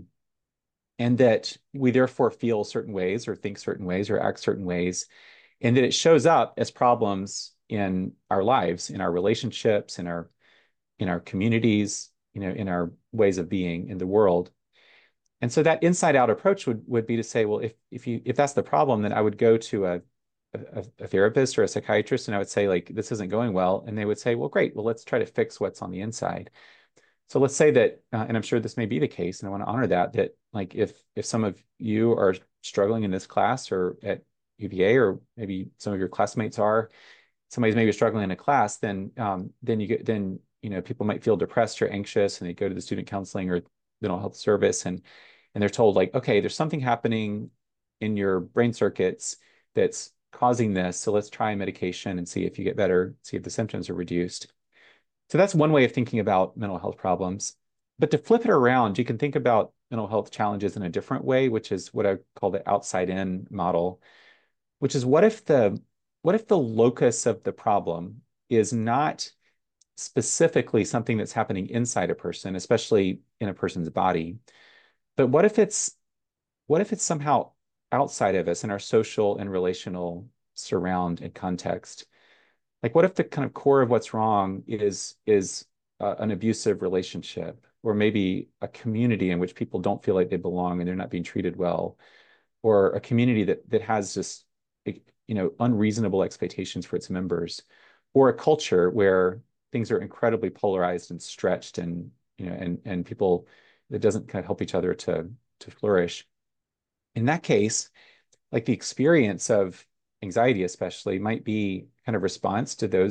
And that we therefore feel certain ways or think certain ways or act certain ways. And that it shows up as problems in our lives, in our relationships, in our, in our communities, you know, in our ways of being in the world. And so that inside out approach would, would be to say, well, if, if you, if that's the problem, then I would go to a, a, a therapist or a psychiatrist, and I would say like, this isn't going well. And they would say, well, great, well, let's try to fix what's on the inside. So let's say that, uh, and I'm sure this may be the case, and I want to honor that, that like if, if some of you are struggling in this class or at U V A, or maybe some of your classmates are, somebody's maybe struggling in a class, then, um, then you get, then, you know, people might feel depressed or anxious, and they go to the student counseling or mental health service, and and they're told like, okay, there's something happening in your brain circuits that's causing this, so let's try medication and see if you get better, see if the symptoms are reduced. So that's one way of thinking about mental health problems. But to flip it around, you can think about mental health challenges in a different way, which is what I call the outside in model, which is what if the what if the locus of the problem is not specifically something that's happening inside a person, especially in a person's body, but what if it's what if it's somehow outside of us in our social and relational surround and context? Like, what if the kind of core of what's wrong is is uh, an abusive relationship, or maybe a community in which people don't feel like they belong and they're not being treated well, or a community that that has just, you know, unreasonable expectations for its members, or a culture where things are incredibly polarized and stretched, and you know, and and people that doesn't kind of help each other to to flourish. In that case, like the experience of anxiety especially might be kind of response to those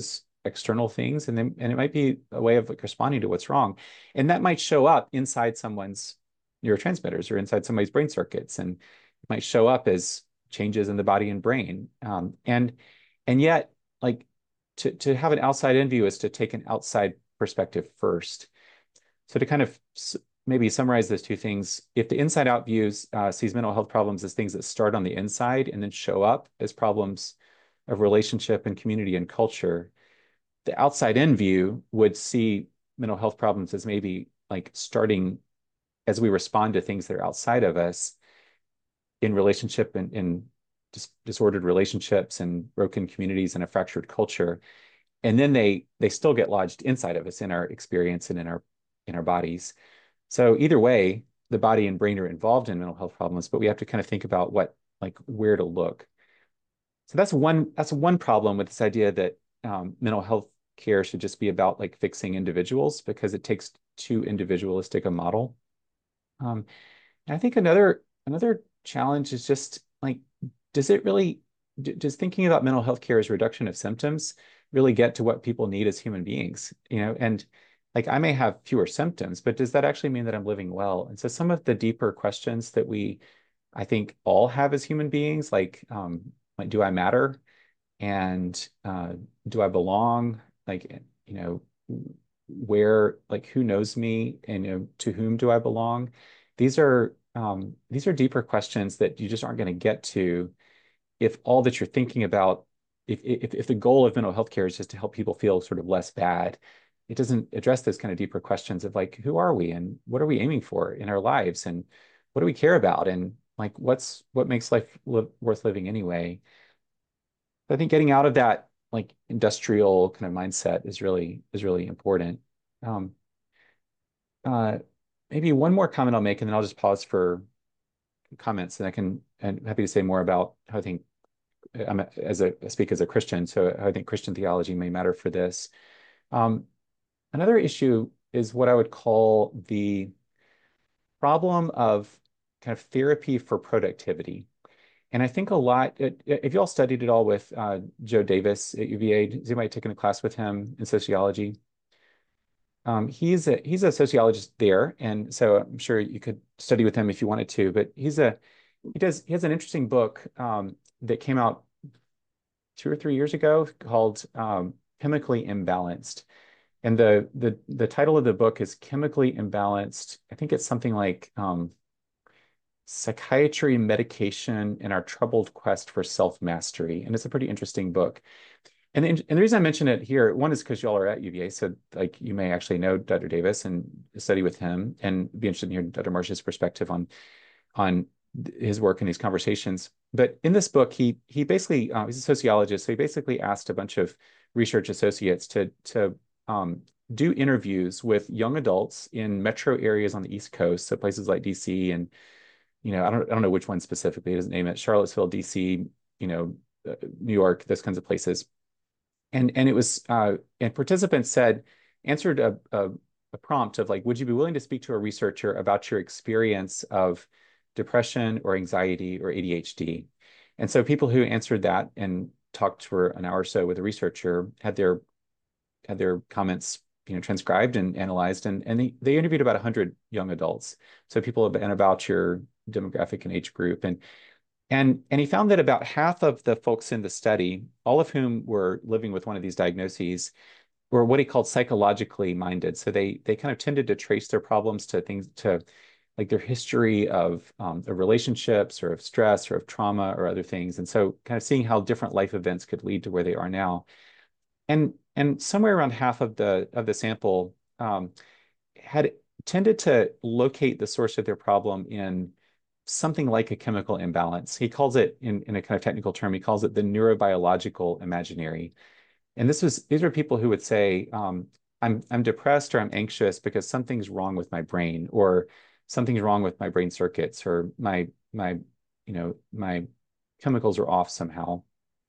external things, and then and it might be a way of like responding to what's wrong, and that might show up inside someone's neurotransmitters or inside somebody's brain circuits, and it might show up as changes in the body and brain, um, and and yet like to to have an outside in view is to take an outside perspective first. So to kind of maybe summarize those two things, if the inside out views uh, sees mental health problems as things that start on the inside and then show up as problems of relationship and community and culture, the outside in view would see mental health problems as maybe like starting as we respond to things that are outside of us in relationship and in dis disordered relationships and broken communities and a fractured culture. And then they they still get lodged inside of us in our experience and in our in our bodies. So either way, the body and brain are involved in mental health problems, but we have to kind of think about what, like where to look. So that's one, that's one problem with this idea that um, mental health care should just be about like fixing individuals, because it takes too individualistic a model. Um, and I think another, another challenge is just like, does it really, does thinking about mental health care as reduction of symptoms really get to what people need as human beings? You know, and like I may have fewer symptoms, but does that actually mean that I'm living well? And so some of the deeper questions that we, I think, all have as human beings, like, um, like do I matter? And uh, do I belong? Like, you know, where, like, who knows me, and you know, to whom do I belong? These are um, these are deeper questions that you just aren't going to get to if all that you're thinking about, if, if if the goal of mental health care is just to help people feel sort of less bad. It doesn't address those kind of deeper questions of like, who are we and what are we aiming for in our lives, and what do we care about, and like what's what makes life li worth living anyway. I think getting out of that like industrial kind of mindset is really is really important. Um, uh, maybe one more comment I'll make, and then I'll just pause for comments, and I can, and I'm happy to say more about how I think I'm a, as a I speak as a Christian, so I think Christian theology may matter for this. Um, another issue is what I would call the problem of kind of therapy for productivity. And I think a lot, it, if you all studied at all with uh, Joe Davis at U V A, has anybody taken a class with him in sociology? Um, he's a he's a sociologist there, and so I'm sure you could study with him if you wanted to. But he's a he does he has an interesting book um, that came out two or three years ago called um, Chemically Imbalanced, and the the the title of the book is Chemically Imbalanced. I think it's something like um, Psychiatry, Medication, and Our Troubled Quest for Self-Mastery. And it's a pretty interesting book. And, and the reason I mention it here, one is because y'all are at U V A, so like you may actually know Doctor Davis and study with him and be interested in hearing Doctor Marsh's perspective on, on his work and these conversations. But in this book, he he basically, uh, he's a sociologist, so he basically asked a bunch of research associates to, to um, do interviews with young adults in metro areas on the East Coast, so places like D C and you know, I don't, I don't know which one specifically, he doesn't name it, Charlottesville, D C, you know, uh, New York, those kinds of places. And, and it was, uh, and participants said, answered a, a, a prompt of like, would you be willing to speak to a researcher about your experience of depression or anxiety or A D H D? And so people who answered that and talked for an hour or so with a researcher had their, had their comments you know, transcribed and analyzed, and, and they, they interviewed about one hundred young adults. So people and about your demographic and age group. And, and, and he found that about half of the folks in the study, all of whom were living with one of these diagnoses, were what he called psychologically minded. So they, they kind of tended to trace their problems to things, to like their history of, um, of relationships or of stress or of trauma or other things. And so kind of seeing how different life events could lead to where they are now. And, and somewhere around half of the, of the sample um, had tended to locate the source of their problem in something like a chemical imbalance. He calls it, in, in a kind of technical term, he calls it the neurobiological imaginary. And this was, these are people who would say, um, I'm, I'm depressed or I'm anxious because something's wrong with my brain, or something's wrong with my brain circuits, or my, my, you know, my chemicals are off somehow.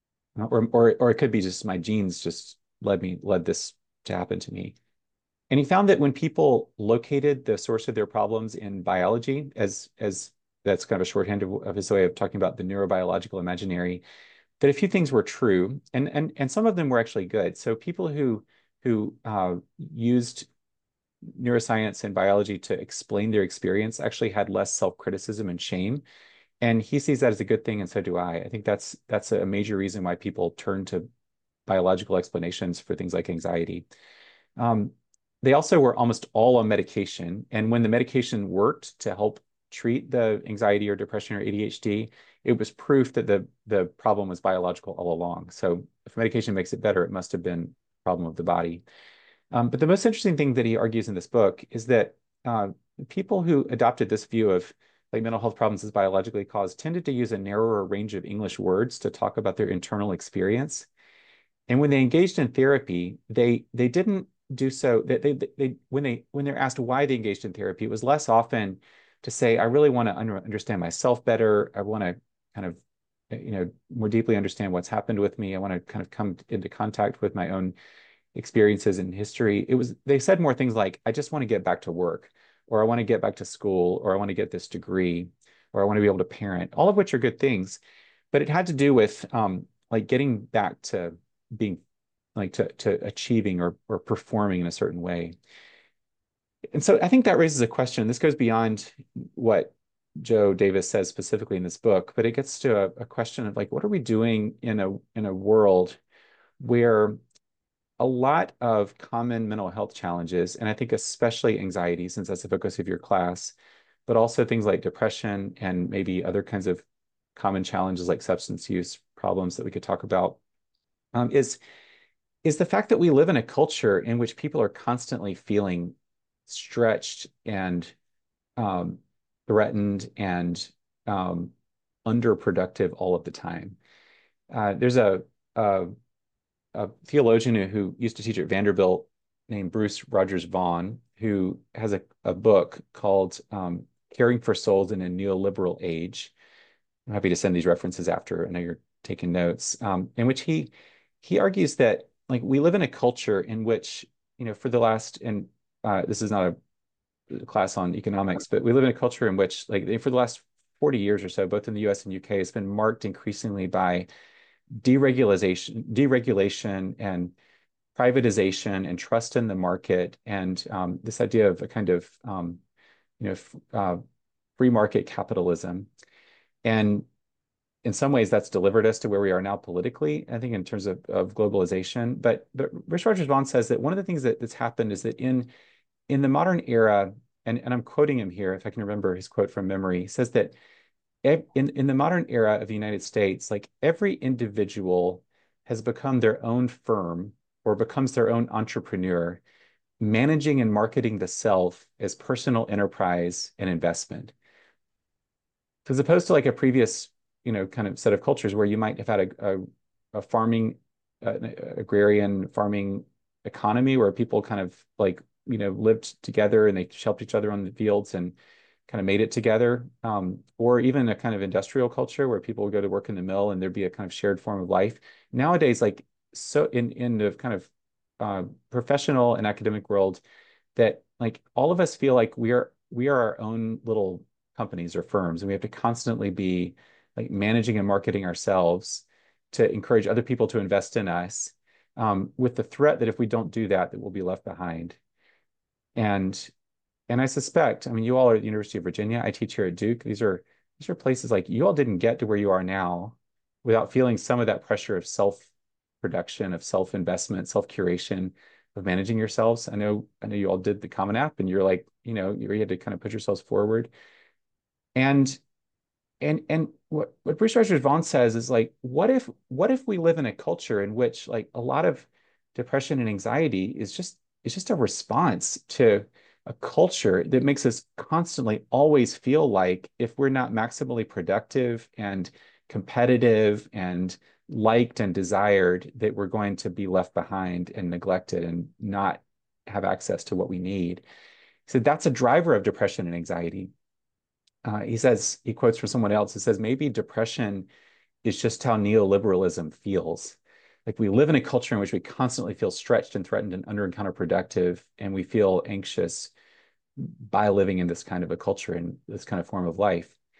Or, or, or it could be just my genes just led me, led this to happen to me. And he found that when people located the source of their problems in biology, as, as that's kind of a shorthand of, of his way of talking about the neurobiological imaginary, that a few things were true, and and and some of them were actually good. So people who who uh, used neuroscience and biology to explain their experience actually had less self-criticism and shame. And he sees that as a good thing, and so do I. I think that's that's a major reason why people turn to biological explanations for things like anxiety. Um, they also were almost all on medication, and when the medication worked to help treat the anxiety or depression or A D H D, it was proof that the the problem was biological all along. So if medication makes it better, it must have been a problem of the body. Um, but the most interesting thing that he argues in this book is that uh, people who adopted this view of like mental health problems as biologically caused tended to use a narrower range of English words to talk about their internal experience. And when they engaged in therapy, they they didn't do so. They, they, they when they when they're asked why they engaged in therapy, it was less often to say, I really want to understand myself better. I want to kind of, you know, more deeply understand what's happened with me. I want to kind of come into contact with my own experiences in history. It was, they said more things like, I just want to get back to work, or I want to get back to school, or I want to get this degree, or I want to be able to parent, all of which are good things. But it had to do with um, like getting back to being like to, to achieving or, or performing in a certain way. And so I think that raises a question. This goes beyond what Joe Davis says specifically in this book, but it gets to a, a question of like, what are we doing in a in a world where a lot of common mental health challenges, and I think especially anxiety, since that's the focus of your class, but also things like depression and maybe other kinds of common challenges like substance use problems that we could talk about, um, is, is the fact that we live in a culture in which people are constantly feeling stretched and um, threatened and um, underproductive all of the time. Uh, there's a, a a theologian who used to teach at Vanderbilt named Bruce Rogers Vaughan, who has a, a book called um, Caring for Souls in a Neoliberal Age. I'm happy to send these references after. I know you're taking notes, um, in which he he argues that like we live in a culture in which, you know, for the last, and uh, this is not a class on economics, but we live in a culture in which like for the last forty years or so, both in the U S and U K, has been marked increasingly by deregulation, deregulation and privatization and trust in the market, and um, this idea of a kind of um, you know uh, free market capitalism. And in some ways, that's delivered us to where we are now politically, I think, in terms of, of globalization. But but Rich Rogers Vaughan says that one of the things that, that's happened is that in in the modern era, and, and I'm quoting him here, if I can remember his quote from memory, he says that in, in the modern era of the United States, like every individual has become their own firm or becomes their own entrepreneur, managing and marketing the self as personal enterprise and investment. As opposed to like a previous, you know, kind of set of cultures where you might have had a, a, a farming, uh, agrarian farming economy where people kind of like, you know, lived together and they helped each other on the fields and kind of made it together, um, or even a kind of industrial culture where people would go to work in the mill and there'd be a kind of shared form of life. Nowadays, like so in in the kind of uh, professional and academic world, that like all of us feel like we are we are our own little companies or firms, and we have to constantly be like managing and marketing ourselves to encourage other people to invest in us, um, with the threat that if we don't do that, that we'll be left behind. And and I suspect, I mean, you all are at the University of Virginia. I teach here at Duke. These are these are places like you all didn't get to where you are now without feeling some of that pressure of self-production, of self-investment, self-curation, of managing yourselves. I know, I know you all did the Common App, and you're like, you know, you had to kind of put yourselves forward. And and and what what Bruce Rogers Vaughan says is like, what if what if we live in a culture in which like a lot of depression and anxiety is just it's just a response to a culture that makes us constantly always feel like if we're not maximally productive and competitive and liked and desired, that we're going to be left behind and neglected and not have access to what we need. So that's a driver of depression and anxiety. Uh, he says, he quotes from someone else, it says, maybe depression is just how neoliberalism feels. Like we live in a culture in which we constantly feel stretched and threatened and under and counterproductive, and we feel anxious by living in this kind of a culture and this kind of form of life.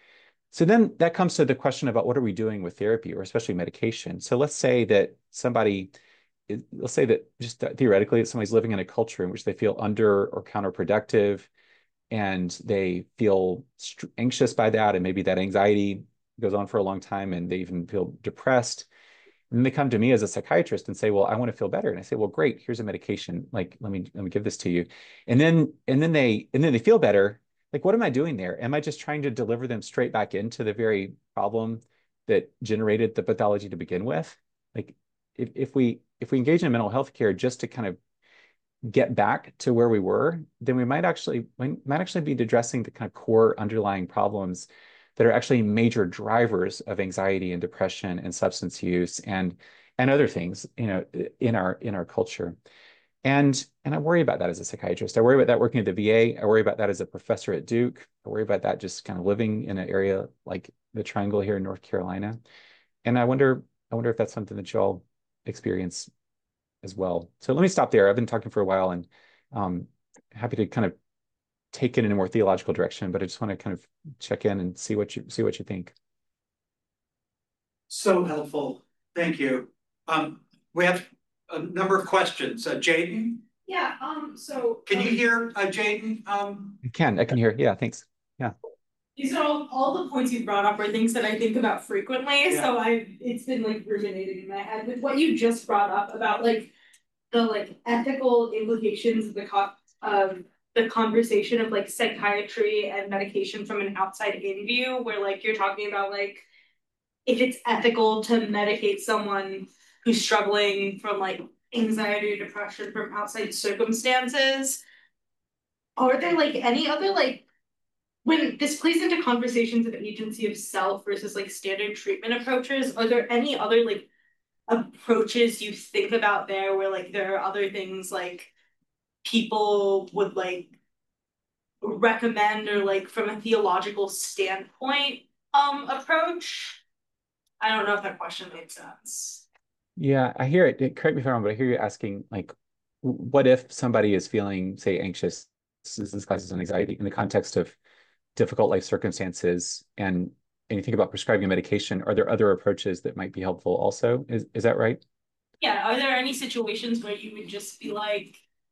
so then that comes to the question about what are we doing with therapy or especially medication. So let's say that somebody, let's say that just theoretically that somebody's living in a culture in which they feel under or counterproductive, and they feel anxious by that, and maybe that anxiety goes on for a long time, and they even feel depressed. And they come to me as a psychiatrist and say, well, I want to feel better. And I say, well, great, here's a medication. Like, let me let me give this to you. And then and then they and then they feel better. Like, what am I doing there? Am I just trying to deliver them straight back into the very problem that generated the pathology to begin with? Like, if, if we if we engage in mental health care just to kind of get back to where we were, then we might actually we might actually be addressing the kind of core underlying problems that are actually major drivers of anxiety and depression and substance use and and other things, you know, in our in our culture. And and I worry about that as a psychiatrist. I worry about that working at the V A. I worry about that as a professor at Duke. I worry about that just kind of living in an area like the Triangle here in North Carolina. And I wonder I wonder if that's something that y'all experience as well. So let me stop there. I've been talking for a while, and um, happy to kind of take it in a more theological direction, but I just want to kind of check in and see what you see what you think. So helpful. Thank you. Um, we have a number of questions. Uh, Jaden? Yeah, um, so. Can you hear uh, Jaden? Um, I can, I can hear. Yeah, thanks. Yeah. These are all, all the points you brought up are things that I think about frequently, Yeah. so I, it's been like ruminating in my head with what you just brought up about like the like ethical implications of the co- of the conversation of like psychiatry and medication from an outside in view, where like you're talking about like if it's ethical to medicate someone who's struggling from like anxiety or depression from outside circumstances. Are there like any other like when this plays into conversations of agency of self versus like standard treatment approaches, are there any other like approaches you think about there where like there are other things like people would like recommend or like from a theological standpoint um approach? I don't know if that question made sense. Yeah, I hear it. Correct me if I'm wrong, but I hear you asking, like, what if somebody is feeling, say, anxious, this is causes anxiety in the context of difficult life circumstances, and and you think about prescribing a medication, are there other approaches that might be helpful also? Is is that right? Yeah, are there any situations where you would just be like,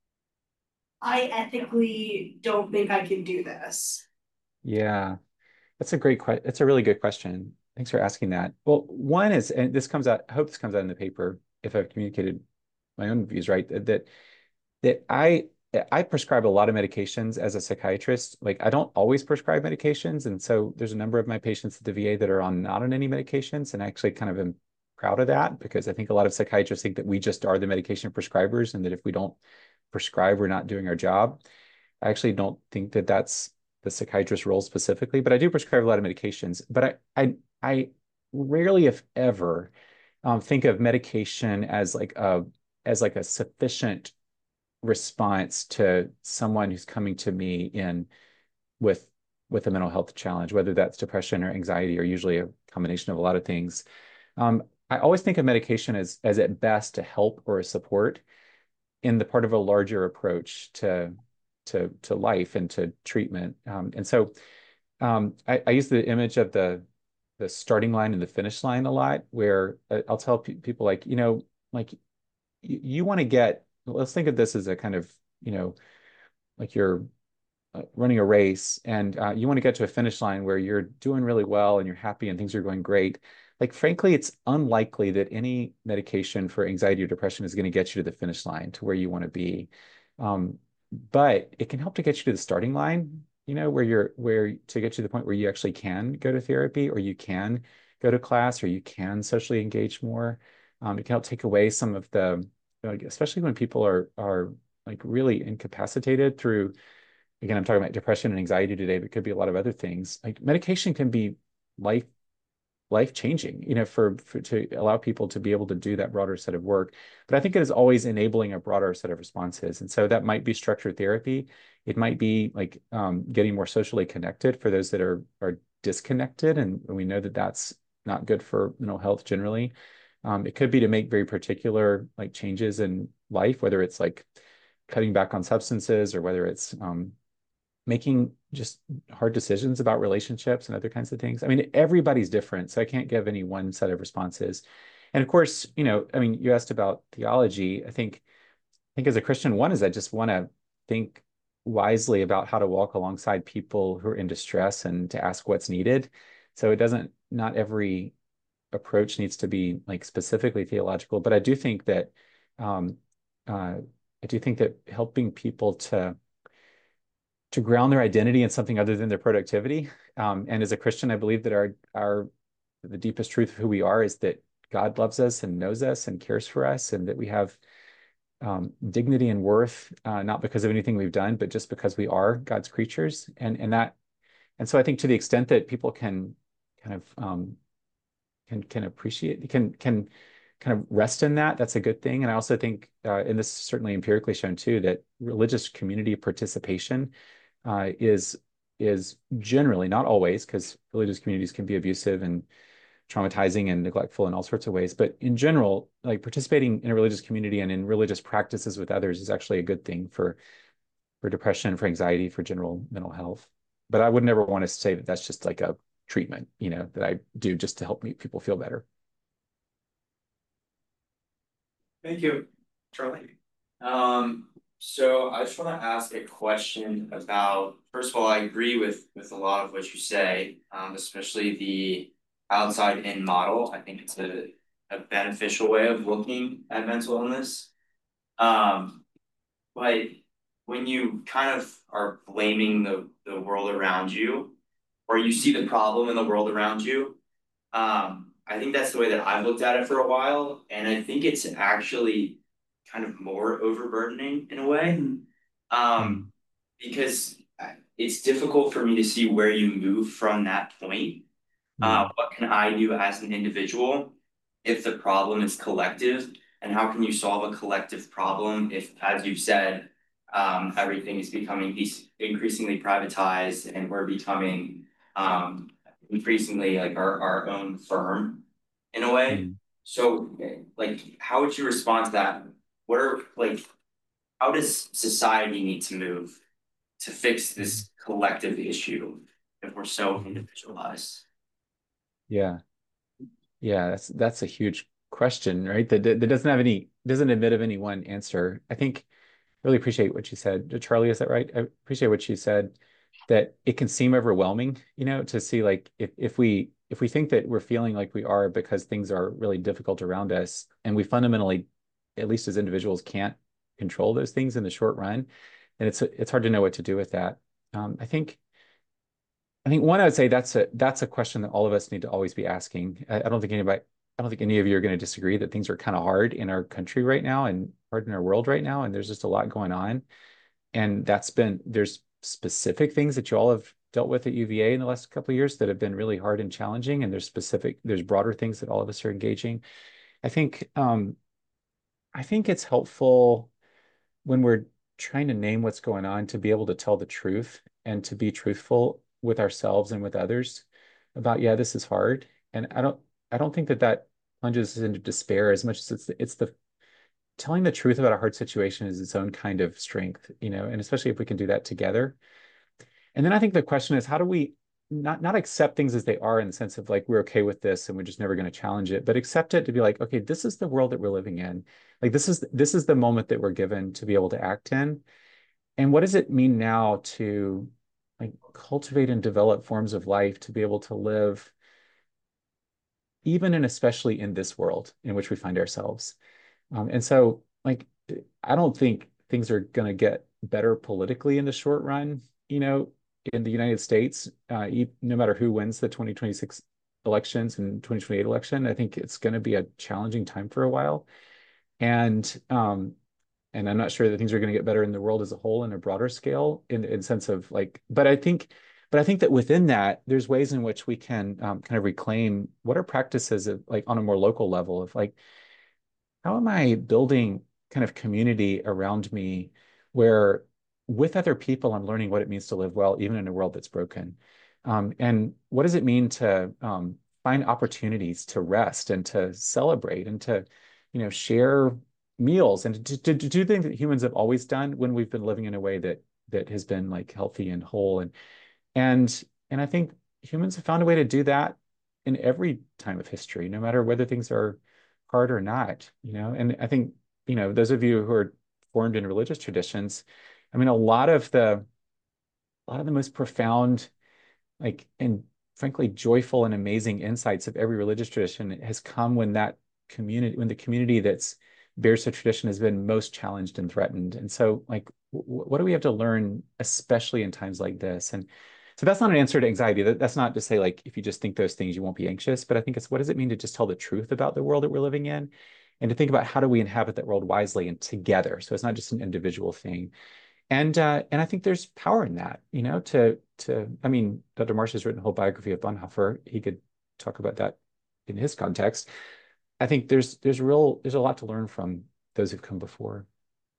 I ethically don't think I can do this? Yeah, that's a great question. That's a really good question. Thanks for asking that. Well, one is, and this comes out, I hope this comes out in the paper, if I've communicated my own views right, that that I I prescribe a lot of medications as a psychiatrist. Like, I don't always prescribe medications, and so there's a number of my patients at the V A that are on not on any medications, and I actually kind of am proud of that, because I think a lot of psychiatrists think that we just are the medication prescribers, and that if we don't prescribe, we're not doing our job. I actually don't think that that's the psychiatrist role specifically, but I do prescribe a lot of medications. But I I I rarely, if ever, um, think of medication as like a as like a sufficient response to someone who's coming to me in with with a mental health challenge, whether that's depression or anxiety, or usually a combination of a lot of things. Um, I always think of medication as as at best a help or a support in the part of a larger approach to to to life and to treatment. Um, and so um, I, I use the image of the the starting line and the finish line a lot, where uh, I'll tell pe people, like, you know, like you, you want to get, let's think of this as a kind of, you know, like you're uh, running a race, and uh, you want to get to a finish line where you're doing really well and you're happy and things are going great. Like, frankly, it's unlikely that any medication for anxiety or depression is going to get you to the finish line to where you want to be. Um, but it can help to get you to the starting line, you know, where you're where to get you to the point where you actually can go to therapy, or you can go to class, or you can socially engage more. Um, it can help take away some of the, like, especially when people are are like really incapacitated through, again, I'm talking about depression and anxiety today, but it could be a lot of other things. Like, medication can be life life changing, you know, for, for to allow people to be able to do that broader set of work. But I think it is always enabling a broader set of responses. And so that might be structured therapy. It might be like um, getting more socially connected for those that are are disconnected, and we know that that's not good for mental health generally. Um, it could be to make very particular like changes in life, whether it's like cutting back on substances, or whether it's um, making just hard decisions about relationships and other kinds of things. I mean, everybody's different, so I can't give any one set of responses. And of course, you know, I mean, you asked about theology. I think, I think as a Christian, one is I just want to think wisely about how to walk alongside people who are in distress and to ask what's needed. So it doesn't, not every approach needs to be like specifically theological, but I do think that, um, uh, I do think that helping people to to ground their identity in something other than their productivity. Um, and as a Christian, I believe that our our the deepest truth of who we are is that God loves us and knows us and cares for us, and that we have um, dignity and worth, uh, not because of anything we've done, but just because we are God's creatures. And and that, and so I think to the extent that people can kind of um, can can appreciate, can can kind of rest in that, that's a good thing. And I also think, uh, and this is certainly empirically shown too, that religious community participation uh, is is generally, not always, because religious communities can be abusive and traumatizing and neglectful in all sorts of ways, but in general, like participating in a religious community and in religious practices with others is actually a good thing for for depression, for anxiety, for general mental health. But I would never want to say that that's just like a treatment, you know, that I do just to help me people feel better. Thank you, Charlie. Um, so I just want to ask a question about, first of all, I agree with with a lot of what you say, um, especially the outside in model. I think it's a, a beneficial way of looking at mental illness. Um, but when you kind of are blaming the, the world around you, or you see the problem in the world around you, um, I think that's the way that I've looked at it for a while. And I think it's actually kind of more overburdening in a way. Um, because it's difficult for me to see where you move from that point. Uh, what can I do as an individual if the problem is collective? And how can you solve a collective problem if, as you've said, um, everything is becoming increasingly privatized and we're becoming um, increasingly like our, our own firm in a way? Mm. So, like, how would you respond to that? What are, like, how does society need to move to fix this collective issue if we're so individualized? Yeah. Yeah, that's that's a huge question, right? That that doesn't have any, doesn't admit of any one answer. I think really appreciate what you said. Charlie, is that right? I appreciate what you said, that it can seem overwhelming, you know, to see like if if we if we think that we're feeling like we are because things are really difficult around us, and we fundamentally, at least as individuals, can't control those things in the short run, and it's it's hard to know what to do with that. Um, I think I think one, I would say that's a that's a question that all of us need to always be asking. I, I don't think anybody, I don't think any of you are going to disagree that things are kind of hard in our country right now and hard in our world right now, and there's just a lot going on. And that's been, there's specific things that you all have dealt with at U V A in the last couple of years that have been really hard and challenging, and there's specific, there's broader things that all of us are engaging. I think um, I think it's helpful when we're trying to name what's going on to be able to tell the truth and to be truthful with ourselves and with others about, yeah, this is hard. And I don't, I don't think that that plunges us into despair as much as it's the, it's the telling the truth about a hard situation is its own kind of strength, you know, and especially if we can do that together. And then I think the question is, how do we not, not accept things as they are in the sense of like, we're okay with this and we're just never going to challenge it, but accept it to be like, okay, this is the world that we're living in. Like, this is, this is the moment that we're given to be able to act in. And what does it mean now to like cultivate and develop forms of life to be able to live even and especially in this world in which we find ourselves. Um, and so like, I don't think things are going to get better politically in the short run, you know, in the United States, uh, no matter who wins the twenty twenty-six elections and twenty twenty-eight election. I think it's going to be a challenging time for a while. And, um, and I'm not sure that things are going to get better in the world as a whole in a broader scale in, in sense of like, but I think, but I think that within that, there's ways in which we can um, kind of reclaim what are practices of like on a more local level of like, how am I building kind of community around me where with other people, I'm learning what it means to live well, even in a world that's broken. Um, and what does it mean to um, find opportunities to rest and to celebrate and to, you know, share meals and to, to, to do things that humans have always done when we've been living in a way that that has been like healthy and whole. And and and I think humans have found a way to do that in every time of history, no matter whether things are hard or not, you know. And I think, you know, those of you who are formed in religious traditions, I mean, a lot of the a lot of the most profound, like, and frankly joyful and amazing insights of every religious tradition has come when that community, when the community that's bears the tradition has been most challenged and threatened. And so, like, what do we have to learn, especially in times like this? And so that's not an answer to anxiety. That, that's not to say, like, if you just think those things, you won't be anxious. But I think it's, what does it mean to just tell the truth about the world that we're living in, and to think about how do we inhabit that world wisely and together. So it's not just an individual thing. And uh, and I think there's power in that, you know, to to I mean, Doctor Marsh has written a whole biography of Bonhoeffer. He could talk about that in his context. I think there's there's real there's a lot to learn from those who've come before.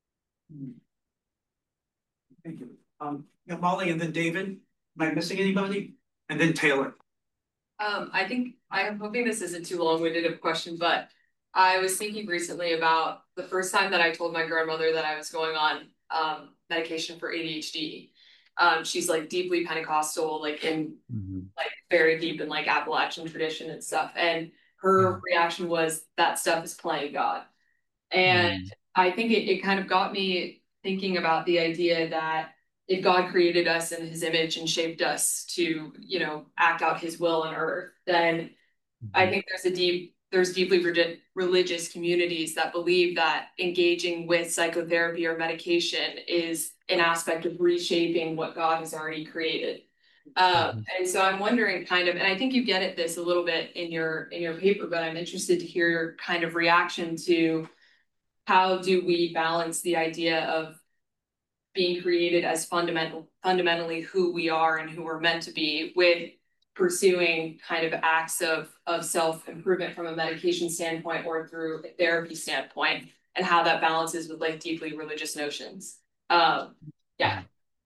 Thank you. Um, yeah, Molly, and then David. Am I missing anybody? And then Taylor. Um, I think, I'm hoping this isn't too long-winded of a question, but I was thinking recently about the first time that I told my grandmother that I was going on um medication for A D H D. Um, she's like deeply Pentecostal, like in Mm-hmm. like very deep in like Appalachian tradition and stuff. And her Yeah. reaction was, that stuff is playing God. And Mm. I think it, it kind of got me thinking about the idea that if God created us in his image and shaped us to, you know, act out his will on earth, then I think there's a deep, there's deeply relig- religious communities that believe that engaging with psychotherapy or medication is an aspect of reshaping what God has already created. Uh, Mm-hmm. and so I'm wondering kind of, and I think you get at this a little bit in your, in your paper, but I'm interested to hear your kind of reaction to how do we balance the idea of being created as fundamental, fundamentally who we are and who we're meant to be, with pursuing kind of acts of, of self-improvement from a medication standpoint or through a therapy standpoint, and how that balances with like deeply religious notions. Um, yeah.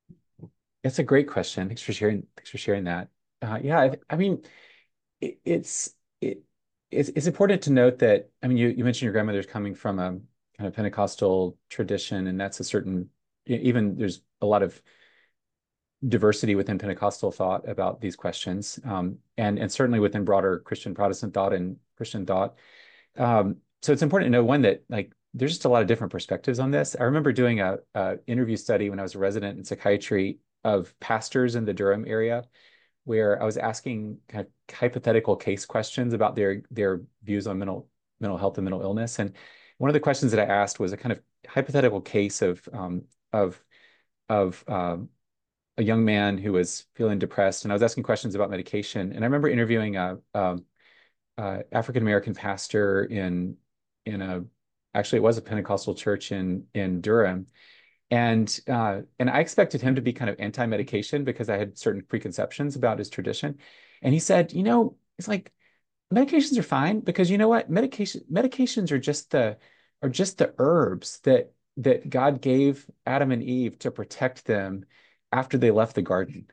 It's a great question. Thanks for sharing. Thanks for sharing that. Uh, yeah, I, I mean, it, it's it, it's it's important to note that, I mean, you you mentioned your grandmother's coming from a kind of Pentecostal tradition, and that's a certain, even there's a lot of diversity within Pentecostal thought about these questions, um, and and certainly within broader Christian Protestant thought and Christian thought. Um, so it's important to know, one, that like there's just a lot of different perspectives on this. I remember doing a, a interview study when I was a resident in psychiatry of pastors in the Durham area, where I was asking kind of hypothetical case questions about their their views on mental mental health and mental illness. And one of the questions that I asked was a kind of hypothetical case of um, of of um, a young man who was feeling depressed, and I was asking questions about medication. And I remember interviewing a, a, a African American pastor in in a actually it was a Pentecostal church in in Durham. And uh, and I expected him to be kind of anti-medication because I had certain preconceptions about his tradition. And he said, you know, it's like medications are fine because, you know what, medication medications are just the are just the herbs that that God gave Adam and Eve to protect them after they left the garden.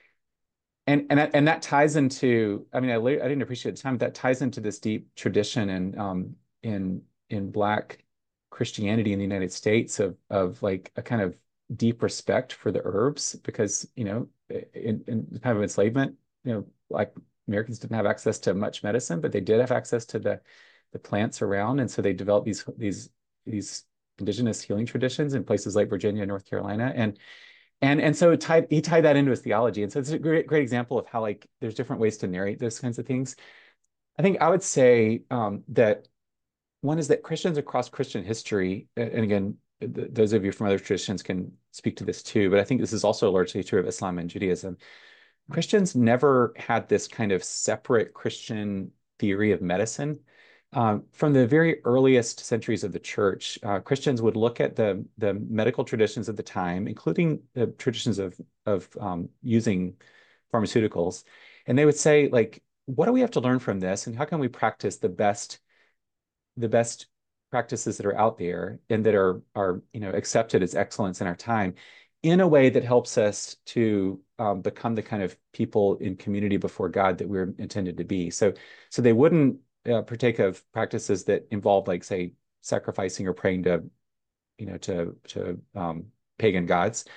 And and that, and that ties into, I mean, I, I didn't appreciate it at the time, but that ties into this deep tradition and um in in Black Christianity in the United States of of like a kind of deep respect for the herbs, because, you know, in, in the time of enslavement, you know, like Americans didn't have access to much medicine, but they did have access to the the plants around, and so they developed these these these indigenous healing traditions in places like Virginia, North Carolina, and and and so it tied, he tied that into his theology. And so it's a great great example of how like there's different ways to narrate those kinds of things. I think I would say um, that one is that Christians across Christian history, and again, th those of you from other traditions can speak to this too, but I think this is also largely true of Islam and Judaism. Christians never had this kind of separate Christian theory of medicine. Um, from the very earliest centuries of the church, uh, Christians would look at the, the medical traditions of the time, including the traditions of, of um, using pharmaceuticals, and they would say, like, what do we have to learn from this, and how can we practice the best the best practices that are out there and that are are you know accepted as excellence in our time, in a way that helps us to um, become the kind of people in community before God that we're intended to be. So so they wouldn't uh, partake of practices that involve, like, say, sacrificing or praying to you know to to um, pagan gods,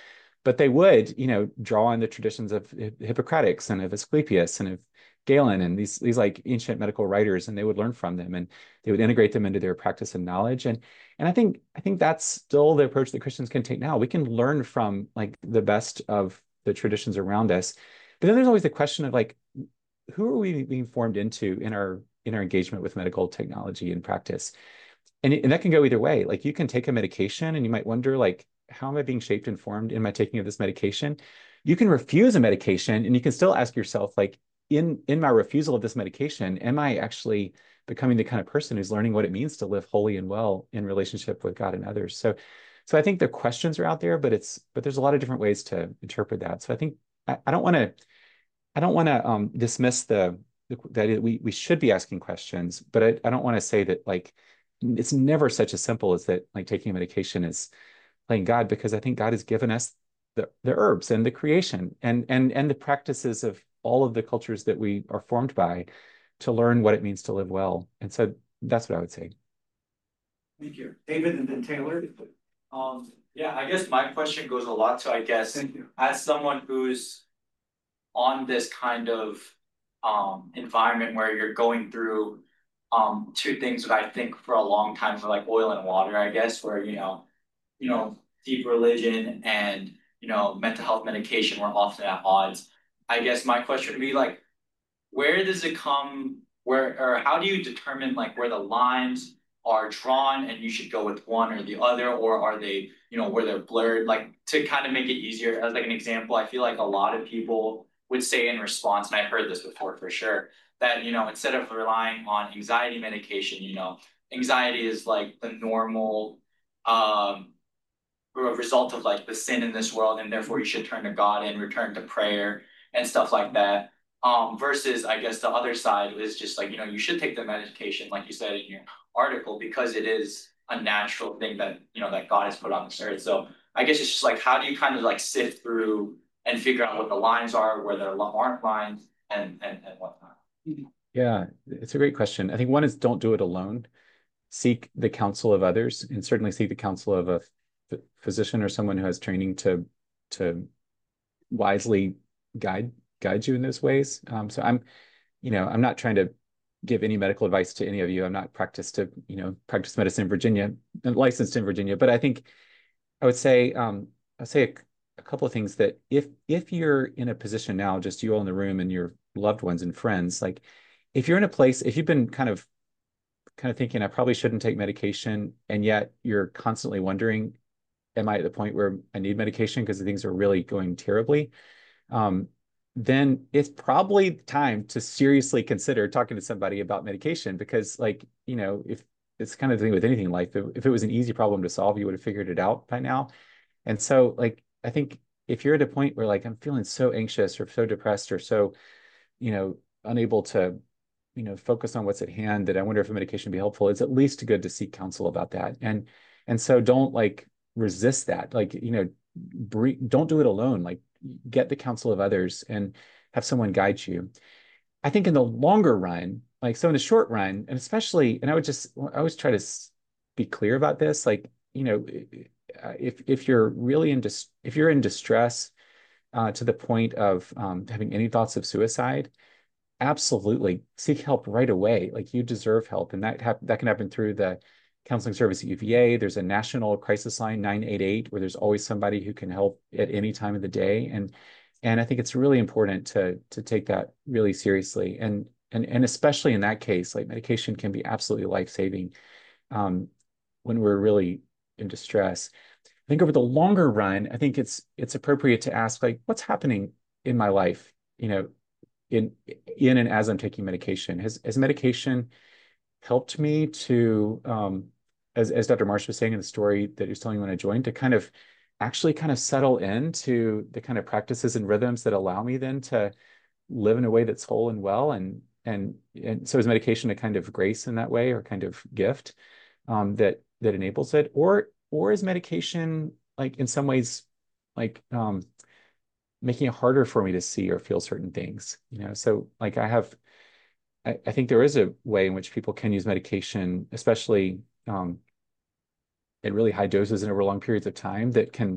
but they would, you know, draw on the traditions of Hippocrates and of Asclepius and of Galen and these these like ancient medical writers, and they would learn from them and they would integrate them into their practice and knowledge. And and I think I think that's still the approach that Christians can take now. We can learn from like the best of the traditions around us. But then there's always the question of like, who are we being formed into in our in our engagement with medical technology and practice? And, and that can go either way. Like you can take a medication and you might wonder, like, how am I being shaped and formed in my taking of this medication? You can refuse a medication and you can still ask yourself, like, in, in my refusal of this medication, am I actually becoming the kind of person who's learning what it means to live holy and well in relationship with God and others? So, so I think the questions are out there, but it's, but there's a lot of different ways to interpret that. So I think I, I don't want to, I don't want to um, dismiss the, the that we we should be asking questions, but I, I don't want to say that like it's never such as simple as that like taking a medication is playing God, because I think God has given us the, the herbs and the creation and and and the practices of all of the cultures that we are formed by to learn what it means to live well. And so that's what I would say. Thank you. David and then Taylor. Um, yeah, I guess my question goes a lot to, I guess, Thank you. as someone who's on this kind of um environment where you're going through um two things that I think for a long time were like oil and water, I guess, where you know, you know, deep religion and you know, mental health medication were often at odds. I guess my question would be like, where does it come where or how do you determine like where the lines are drawn and you should go with one or the other, or are they, you know, where they're blurred? Like to kind of make it easier, as like an example, I feel like a lot of people would say in response, and I've heard this before for sure, that, you know, instead of relying on anxiety medication, you know, anxiety is like the normal um result of like the sin in this world, and therefore you should turn to God and return to prayer and stuff like that. Um, versus I guess the other side is just like, you know, you should take the medication, like you said in your article, because it is a natural thing that, you know, that God has put on this earth. So I guess it's just like, how do you kind of like sift through and figure out what the lines are, where there aren't lines, and and and whatnot? Yeah, it's a great question. I think one is don't do it alone. Seek the counsel of others, and certainly seek the counsel of a physician or someone who has training to to wisely guide guide you in those ways. Um, so I'm, you know, I'm not trying to give any medical advice to any of you. I'm not practiced to, you know, practice medicine in Virginia, licensed in Virginia, but I think I would say um, I'd say a, a couple of things that if if you're in a position now, just you all in the room and your loved ones and friends, like if you're in a place, if you've been kind of kind of thinking I probably shouldn't take medication, and yet you're constantly wondering, am I at the point where I need medication because things are really going terribly? Um, then it's probably time to seriously consider talking to somebody about medication, because like, you know, if it's kind of the thing with anything in life, if, if it was an easy problem to solve, you would have figured it out by now. And so like, I think if you're at a point where like, I'm feeling so anxious or so depressed or so, you know, unable to, you know, focus on what's at hand, that I wonder if a medication would be helpful, it's at least good to seek counsel about that. And, and so don't like resist that. Like, you know, don't do it alone. Like get the counsel of others and have someone guide you. I think in the longer run, like, so in the short run, and especially, and I would just, I always try to be clear about this, like, you know, if, if you're really in, dis if you're in distress uh, to the point of um, having any thoughts of suicide, absolutely seek help right away. Like you deserve help. And that, that can happen through the counseling service at U V A. There's a national crisis line, nine eight eight, where there's always somebody who can help at any time of the day. And and I think it's really important to to take that really seriously. And and and especially in that case, like medication can be absolutely life-saving um, when we're really in distress. I think over the longer run, I think it's it's appropriate to ask, like, what's happening in my life, you know, in in and as I'm taking medication. Has has medication helped me to um, as, as Doctor Marsh was saying in the story that he was telling me when I joined, to kind of actually kind of settle into the kind of practices and rhythms that allow me then to live in a way that's whole and well. And, and, and so is medication a kind of grace in that way, or kind of gift um, that, that enables it? Or, or is medication like in some ways, like um, making it harder for me to see or feel certain things, you know? So like I have, I, I think there is a way in which people can use medication, especially um, at really high doses and over long periods of time, that can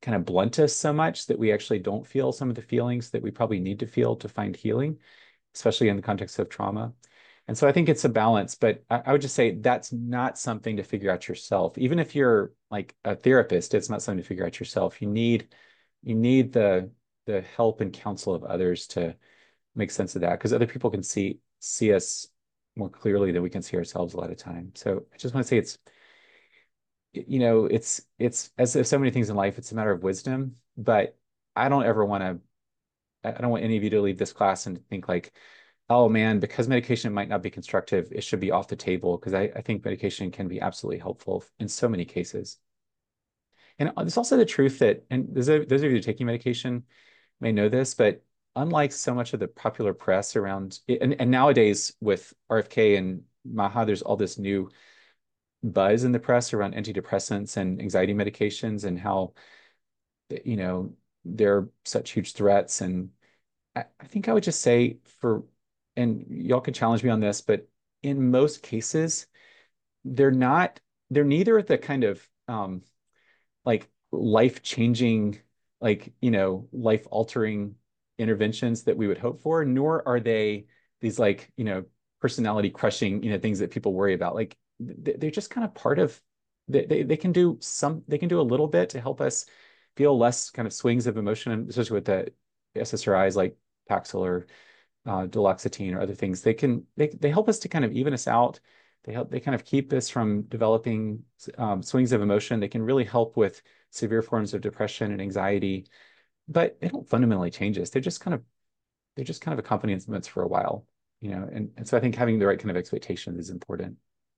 kind of blunt us so much that we actually don't feel some of the feelings that we probably need to feel to find healing, especially in the context of trauma. And so I think it's a balance, but I, I would just say that's not something to figure out yourself. Even if you're like a therapist, it's not something to figure out yourself. You need you need the the help and counsel of others to make sense of that, because other people can see see us more clearly than we can see ourselves a lot of time. So I just want to say it's, you know, it's it's as if so many things in life, it's a matter of wisdom, but I don't ever want to, I don't want any of you to leave this class and think like, oh man, because medication might not be constructive, it should be off the table, because I, I think medication can be absolutely helpful in so many cases. And there's also the truth that, and those of, those of you taking medication may know this, but unlike so much of the popular press around, and, and nowadays with R F K and MAHA, there's all this new buzz in the press around antidepressants and anxiety medications and how, you know, they're such huge threats. And I, I think I would just say for, and y'all can challenge me on this, but in most cases, they're not, they're neither the kind of um, like life-changing, like, you know, life-altering interventions that we would hope for, nor are they these like, you know, personality crushing, you know, things that people worry about. Like they're just kind of part of, they, they, they can do some, they can do a little bit to help us feel less kind of swings of emotion, especially with the S S R Is like Paxil or uh, duloxetine or other things. They can, they, they help us to kind of even us out. They help, they kind of keep us from developing um, swings of emotion. They can really help with severe forms of depression and anxiety, but they don't fundamentally change us. They're just kind of, they're just kind of accompaniments for a while, you know? And, and so I think having the right kind of expectations is important.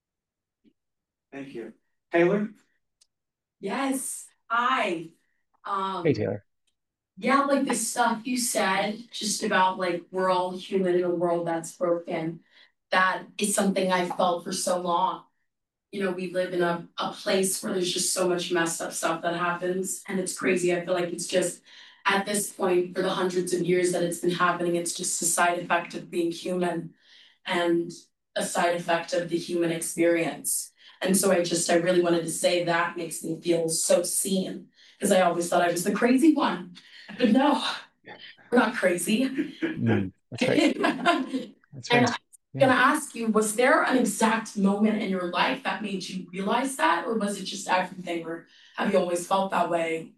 Thank you. Taylor? Yes, hi. Um, Hey, Taylor. yeah, like the stuff you said, just about like we're all human in a world that's broken. That is something I felt for so long. You know, we live in a, a place where there's just so much messed up stuff that happens, and it's crazy. I feel like it's just at this point, for the hundreds of years that it's been happening, it's just a side effect of being human and a side effect of the human experience. And so I just, I really wanted to say that makes me feel so seen, because I always thought I was the crazy one. But no, we're not crazy. Mm, that's right. That's right. And I'm gonna ask you, was there an exact moment in your life that made you realize that, or was it just everything, or have you always felt that way?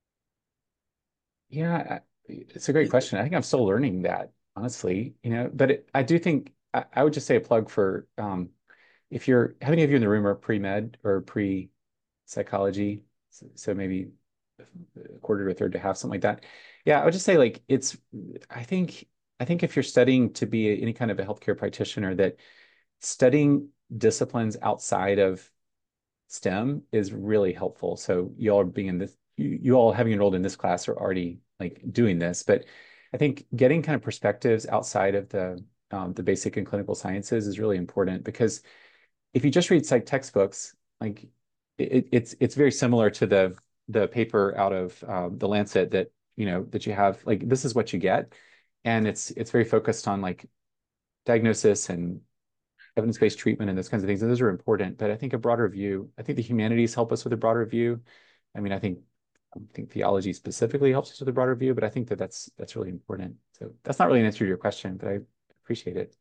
Yeah, it's a great question. I think I'm still learning that, honestly, you know, but it, I do think I, I would just say a plug for um, if you're, how many of you in the room are pre-med or pre-psychology? So, so maybe a quarter to a third to half, something like that. Yeah, I would just say like it's, I think, I think if you're studying to be any kind of a healthcare practitioner, that studying disciplines outside of STEM is really helpful. So you all being in this, you, you all having enrolled in this class are already like doing this, but I think getting kind of perspectives outside of the um, the basic and clinical sciences is really important, because if you just read psych textbooks, like it, it's it's very similar to the the paper out of um, the Lancet that you know that you have, like this is what you get, and it's it's very focused on like diagnosis and evidence-based treatment and those kinds of things, and those are important. But I think a broader view, I think the humanities help us with a broader view. I mean, I think I think theology specifically helps us with a broader view, but I think that that's that's really important. So that's not really an answer to your question, but I appreciate it.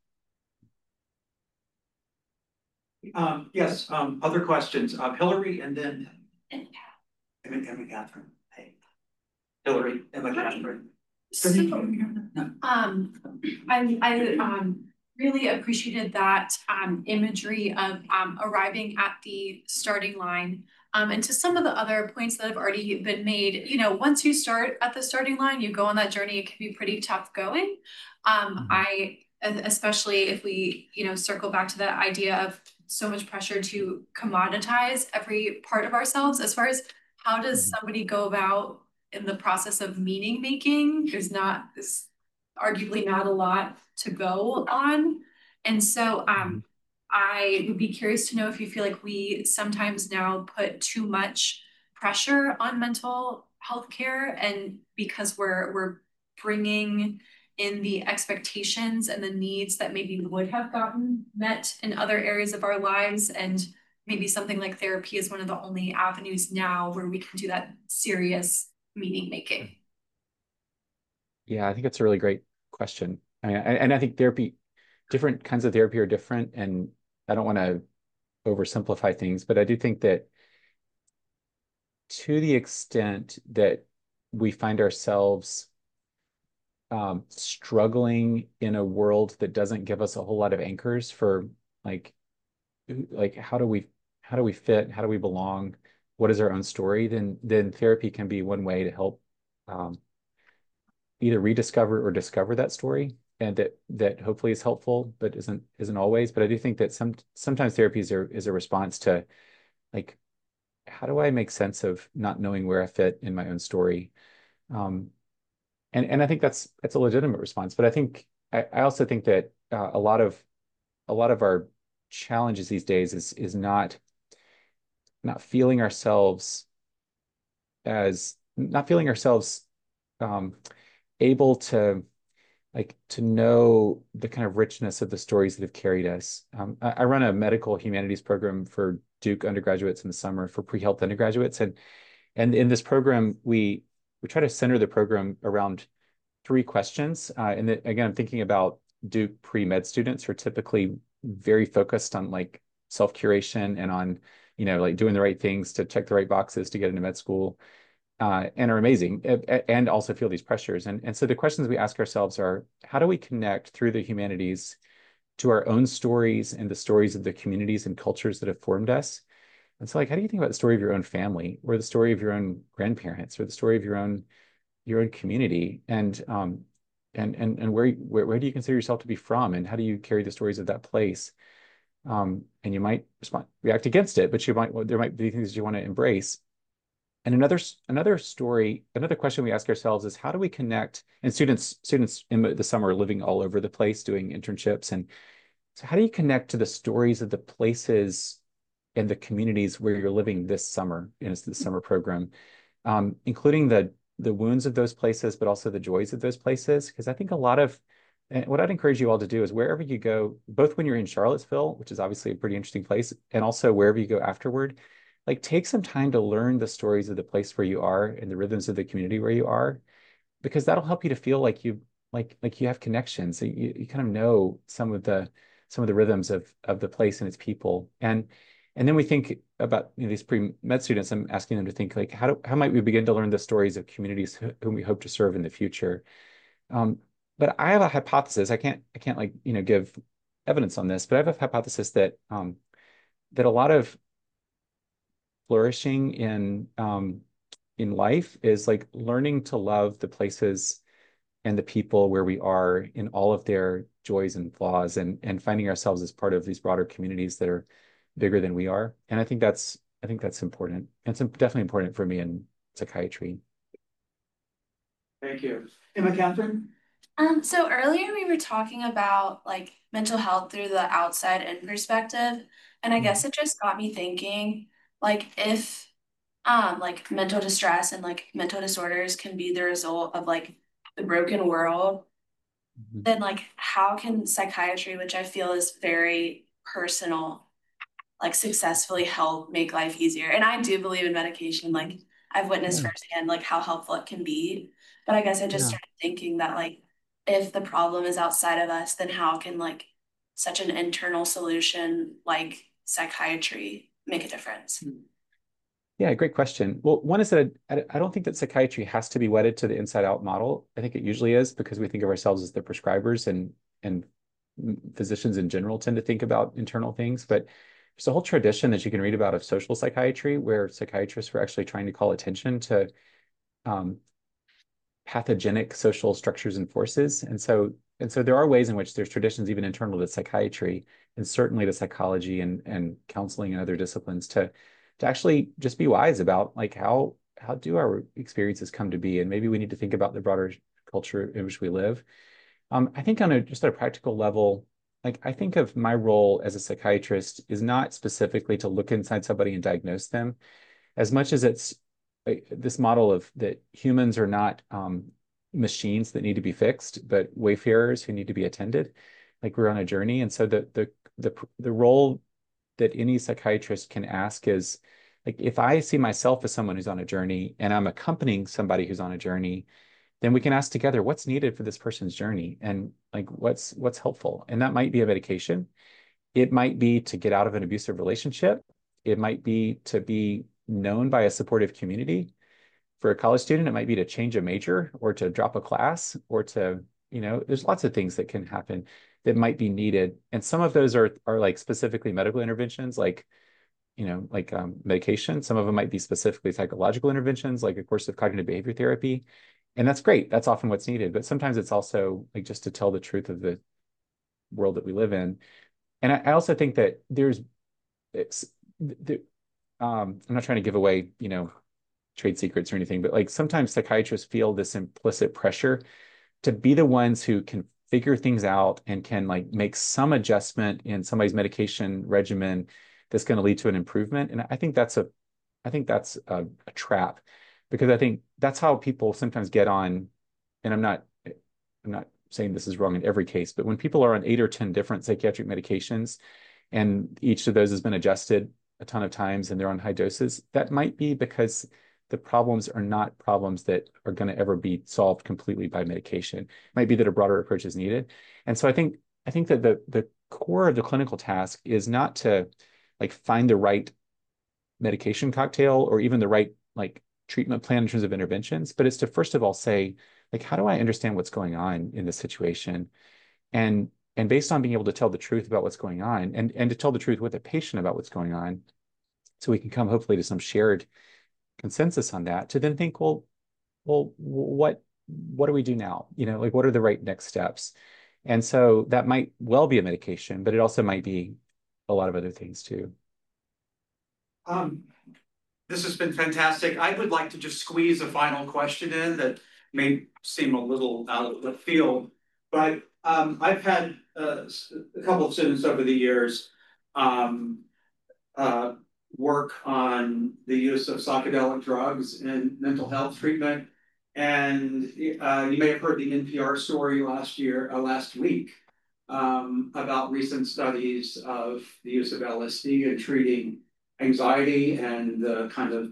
Um, yes, um, other questions, uh, Hillary and then Emma, Emma Catherine. Hey, Hillary, Emma Catherine. So, um, I, I, um, really appreciated that, um, imagery of, um, arriving at the starting line. Um, and to some of the other points that have already been made, you know, once you start at the starting line, you go on that journey, it can be pretty tough going. Um, mm-hmm. I, especially if we, you know, circle back to the idea of so much pressure to commoditize every part of ourselves, as far as how does mm-hmm. somebody go about in the process of meaning making. There's not, there's arguably not a lot to go on. And so um, I would be curious to know if you feel like we sometimes now put too much pressure on mental health care, and because we're, we're bringing in the expectations and the needs that maybe would have gotten met in other areas of our lives, and maybe something like therapy is one of the only avenues now where we can do that serious meaning making? Yeah, I think it's a really great question. I mean, and, and I think therapy, different kinds of therapy are different, and I don't want to oversimplify things, but I do think that to the extent that we find ourselves um, struggling in a world that doesn't give us a whole lot of anchors for like, like how do we how do we fit? How do we belong? What is our own story? Then then therapy can be one way to help um, either rediscover or discover that story, and that that hopefully is helpful, but isn't isn't always. But I do think that some sometimes therapy is a, is a response to like, how do I make sense of not knowing where I fit in my own story? Um, and and I think that's that's a legitimate response. But I think I, I also think that uh, a lot of a lot of our challenges these days is is not not feeling ourselves as not feeling ourselves um, able to like to know the kind of richness of the stories that have carried us. Um, I, I run a medical humanities program for Duke undergraduates in the summer for pre-health undergraduates, and and in this program we we try to center the program around three questions. Uh, and the, again, I'm thinking about Duke pre-med students who are typically very focused on like self-curation and on, you know, like doing the right things to check the right boxes to get into med school, uh, and are amazing, and also feel these pressures. And, and so the questions we ask ourselves are, how do we connect through the humanities to our own stories and the stories of the communities and cultures that have formed us? And so like, how do you think about the story of your own family, or the story of your own grandparents, or the story of your own your own community, and um and and and where, where where do you consider yourself to be from, and how do you carry the stories of that place? Um, and you might respond react against it, but you might well, there might be things you want to embrace. And another another story, another question we ask ourselves is, how do we connect? And students students in the summer are living all over the place doing internships, and so how do you connect to the stories of the places and the communities where you're living this summer in the summer program, um, including the the wounds of those places, but also the joys of those places? Because I think a lot of, and what I'd encourage you all to do is wherever you go, both when you're in Charlottesville, which is obviously a pretty interesting place, and also wherever you go afterward, like take some time to learn the stories of the place where you are and the rhythms of the community where you are, because that'll help you to feel like you like like you have connections. So you, you kind of know some of the some of the rhythms of of the place and its people. And and then we think about, you know, these pre-med students. I'm asking them to think like, how do how might we begin to learn the stories of communities whom we hope to serve in the future? Um, but I have a hypothesis. I can't I can't like, you know, give evidence on this, but I have a hypothesis that um, that a lot of flourishing in um, in life is like learning to love the places and the people where we are in all of their joys and flaws, and and finding ourselves as part of these broader communities that are bigger than we are. And I think that's I think that's important. And it's definitely important for me in psychiatry. Thank you. Emma Catherine? Um, so earlier we were talking about like mental health through the outside in perspective. And I guess it just got me thinking, like if um like mental distress and like mental disorders can be the result of like the broken world, Mhm. then like how can psychiatry, which I feel is very personal, like successfully help make life easier? And I do believe in medication. Like I've witnessed Yeah. firsthand like how helpful it can be. But I guess I just Yeah. started thinking that like if the problem is outside of us, then how can like such an internal solution like psychiatry make a difference? Yeah, great question. Well, one is that I, I don't think that psychiatry has to be wedded to the inside out model. I think it usually is, because we think of ourselves as the prescribers, and and physicians in general tend to think about internal things. But there's a whole tradition that you can read about of social psychiatry, where psychiatrists were actually trying to call attention to um, pathogenic social structures and forces. And so and so there are ways in which there's traditions even internal to psychiatry, and certainly to psychology and and counseling and other disciplines, to to actually just be wise about like how how do our experiences come to be, and maybe we need to think about the broader culture in which we live. Um, I think on a just at a practical level, like I think of my role as a psychiatrist is not specifically to look inside somebody and diagnose them, as much as it's uh, this model of that humans are not um, machines that need to be fixed, but wayfarers who need to be attended. Like we're on a journey, and so the the the the role that any psychiatrist can ask is like if I see myself as someone who's on a journey and I'm accompanying somebody who's on a journey, then we can ask together what's needed for this person's journey and like what's what's helpful. And that might be a medication. It might be to get out of an abusive relationship. It might be to be known by a supportive community. For a college student, it might be to change a major or to drop a class or to, you know, there's lots of things that can happen that might be needed. And some of those are are like specifically medical interventions, like, you know, like um, medication. Some of them might be specifically psychological interventions, like a course of cognitive behavior therapy. And that's great. That's often what's needed. But sometimes it's also like just to tell the truth of the world that we live in. And I, I also think that there's, it's, the, um, I'm not trying to give away, you know, trade secrets or anything, but like sometimes psychiatrists feel this implicit pressure to be the ones who can figure things out and can like make some adjustment in somebody's medication regimen that's going to lead to an improvement. And I think that's a, I think that's a, a trap, because I think that's how people sometimes get on. And I'm not, I'm not saying this is wrong in every case, but when people are on eight or ten different psychiatric medications, and each of those has been adjusted a ton of times and they're on high doses, that might be because the problems are not problems that are going to ever be solved completely by medication. It might be that a broader approach is needed. And so I think I think that the the core of the clinical task is not to like find the right medication cocktail or even the right like treatment plan in terms of interventions, but it's to first of all say, like, how do I understand what's going on in this situation? And and based on being able to tell the truth about what's going on and, and to tell the truth with a patient about what's going on, so we can come hopefully to some shared consensus on that, to then think, well, well, what what do we do now? You know, like what are the right next steps? And so that might well be a medication, but it also might be a lot of other things too. Um, this has been fantastic. I would like to just squeeze a final question in that may seem a little out of the field, but um, I've had uh, a couple of students over the years um, uh, work on the use of psychedelic drugs in mental health treatment. And uh, you may have heard the N P R story last year, uh, last week, um, about recent studies of the use of L S D in treating anxiety and the kind of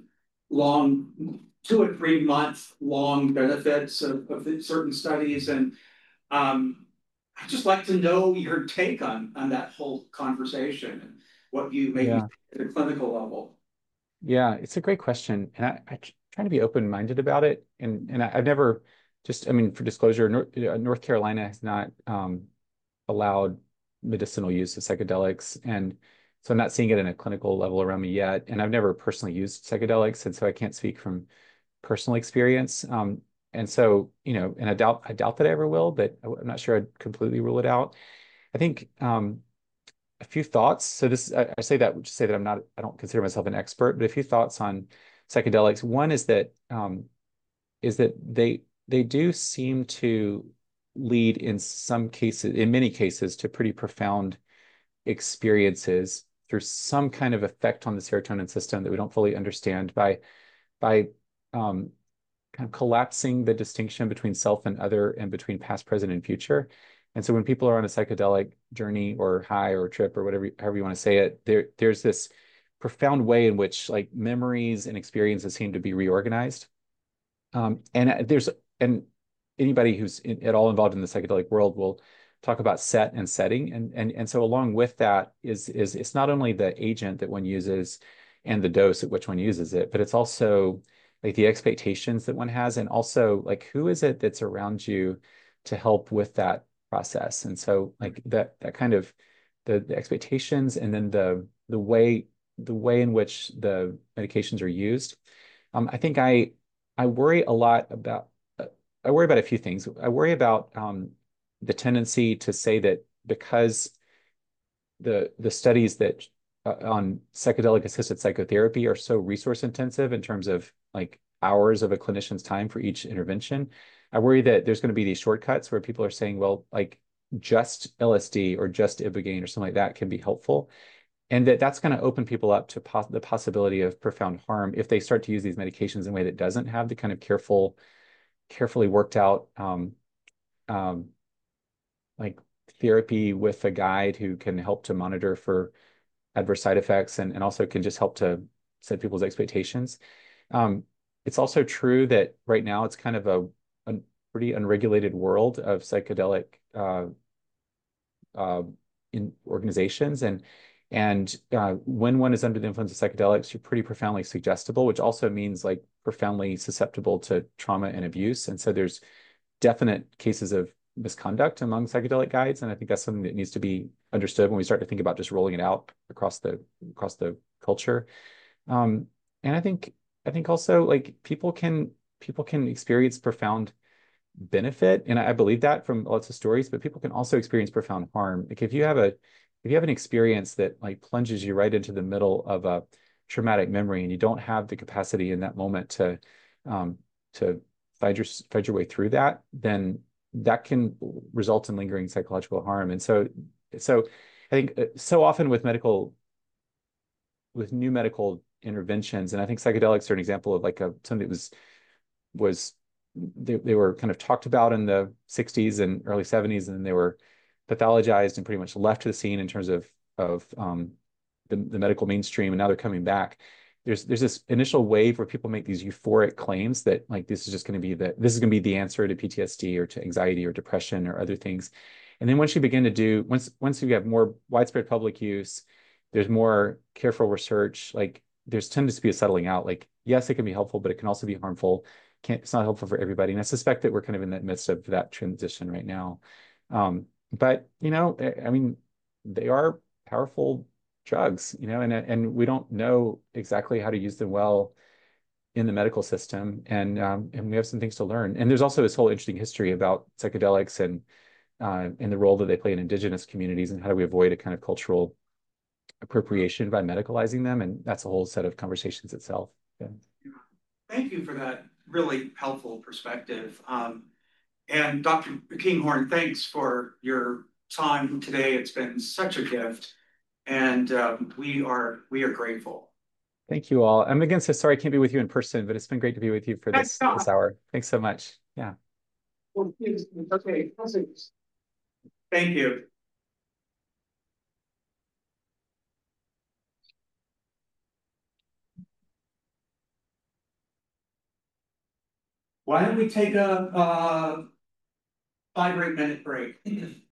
long, two or three month long benefits of, of certain studies. And um, I'd just like to know your take on, on that whole conversation and what you maybe Yeah. at a clinical level. Yeah, it's a great question. And I, I try to be open-minded about it. And and I, I've never just, I mean, for disclosure, North, North Carolina has not um, allowed medicinal use of psychedelics. And so I'm not seeing it in a clinical level around me yet. And I've never personally used psychedelics. And so I can't speak from personal experience. Um, and so, you know, and I doubt, I doubt that I ever will, but I'm not sure I'd completely rule it out. I think um, a few thoughts. So this, I, I say that to say that I'm not, I don't consider myself an expert, but a few thoughts on psychedelics. One is that um, is that they they do seem to lead in some cases, in many cases, to pretty profound experiences through some kind of effect on the serotonin system that we don't fully understand by by um, kind of collapsing the distinction between self and other and between past, present, and future. And so when people are on a psychedelic journey or high or trip or whatever, however you want to say it, there there's this profound way in which like memories and experiences seem to be reorganized. Um, and there's and anybody who's in, at all involved in the psychedelic world will talk about set and setting, and and and so along with that is is it's not only the agent that one uses and the dose at which one uses it, but it's also like the expectations that one has, and also like who is it that's around you to help with that process. And so like that that kind of the, the expectations and then the the way the way in which the medications are used. Um, I think I I worry a lot about uh, I worry about a few things. I worry about um, the tendency to say that because the the studies that uh, on psychedelic assisted psychotherapy are so resource intensive in terms of like hours of a clinician's time for each intervention, I worry that there's going to be these shortcuts where people are saying, well, like just L S D or just Ibogaine or something like that can be helpful. And that that's going to open people up to pos the possibility of profound harm if they start to use these medications in a way that doesn't have the kind of careful, carefully worked out um, um, like therapy with a guide who can help to monitor for adverse side effects and, and also can just help to set people's expectations. Um, it's also true that right now it's kind of a, a pretty unregulated world of psychedelic uh, uh, in organizations, and and uh, when one is under the influence of psychedelics, you're pretty profoundly suggestible, which also means like profoundly susceptible to trauma and abuse. And so there's definite cases of misconduct among psychedelic guides, and I think that's something that needs to be understood when we start to think about just rolling it out across the across the culture. Um, and I think I think also like people can people can experience profound benefit, and I believe that from lots of stories, but people can also experience profound harm. Like if you have a if you have an experience that like plunges you right into the middle of a traumatic memory and you don't have the capacity in that moment to um, to find your find your way through that, then that can result in lingering psychological harm. And so so I think uh, so often with medical with new medical interventions, and I think psychedelics are an example of like a something that was was they, they were kind of talked about in the sixties and early seventies, and then they were pathologized and pretty much left to the scene in terms of of um, the, the medical mainstream, and now they're coming back. There's there's this initial wave where people make these euphoric claims that like this is just going to be the this is going to be the answer to P T S D or to anxiety or depression or other things. And then once you begin to do once once you have more widespread public use, there's more careful research, like there's tends to be a settling out. Like yes, it can be helpful, but it can also be harmful. Can't, it's not helpful for everybody. And I suspect that we're kind of in the midst of that transition right now. Um, but, you know, I mean, they are powerful drugs, you know, and, and we don't know exactly how to use them well in the medical system. And, um, and we have some things to learn. And there's also this whole interesting history about psychedelics and, uh, and the role that they play in indigenous communities, and how do we avoid a kind of cultural appropriation by medicalizing them. And that's a whole set of conversations itself. Yeah. Thank you for that really helpful perspective. Um, and Doctor Kinghorn, thanks for your time today. It's been such a gift, and um, we are we are grateful. Thank you all. I'm again so sorry I can't be with you in person, but it's been great to be with you for this, this hour. Thanks so much. Yeah. Okay. Thank you. Why don't we take a, uh, five or eight minute break?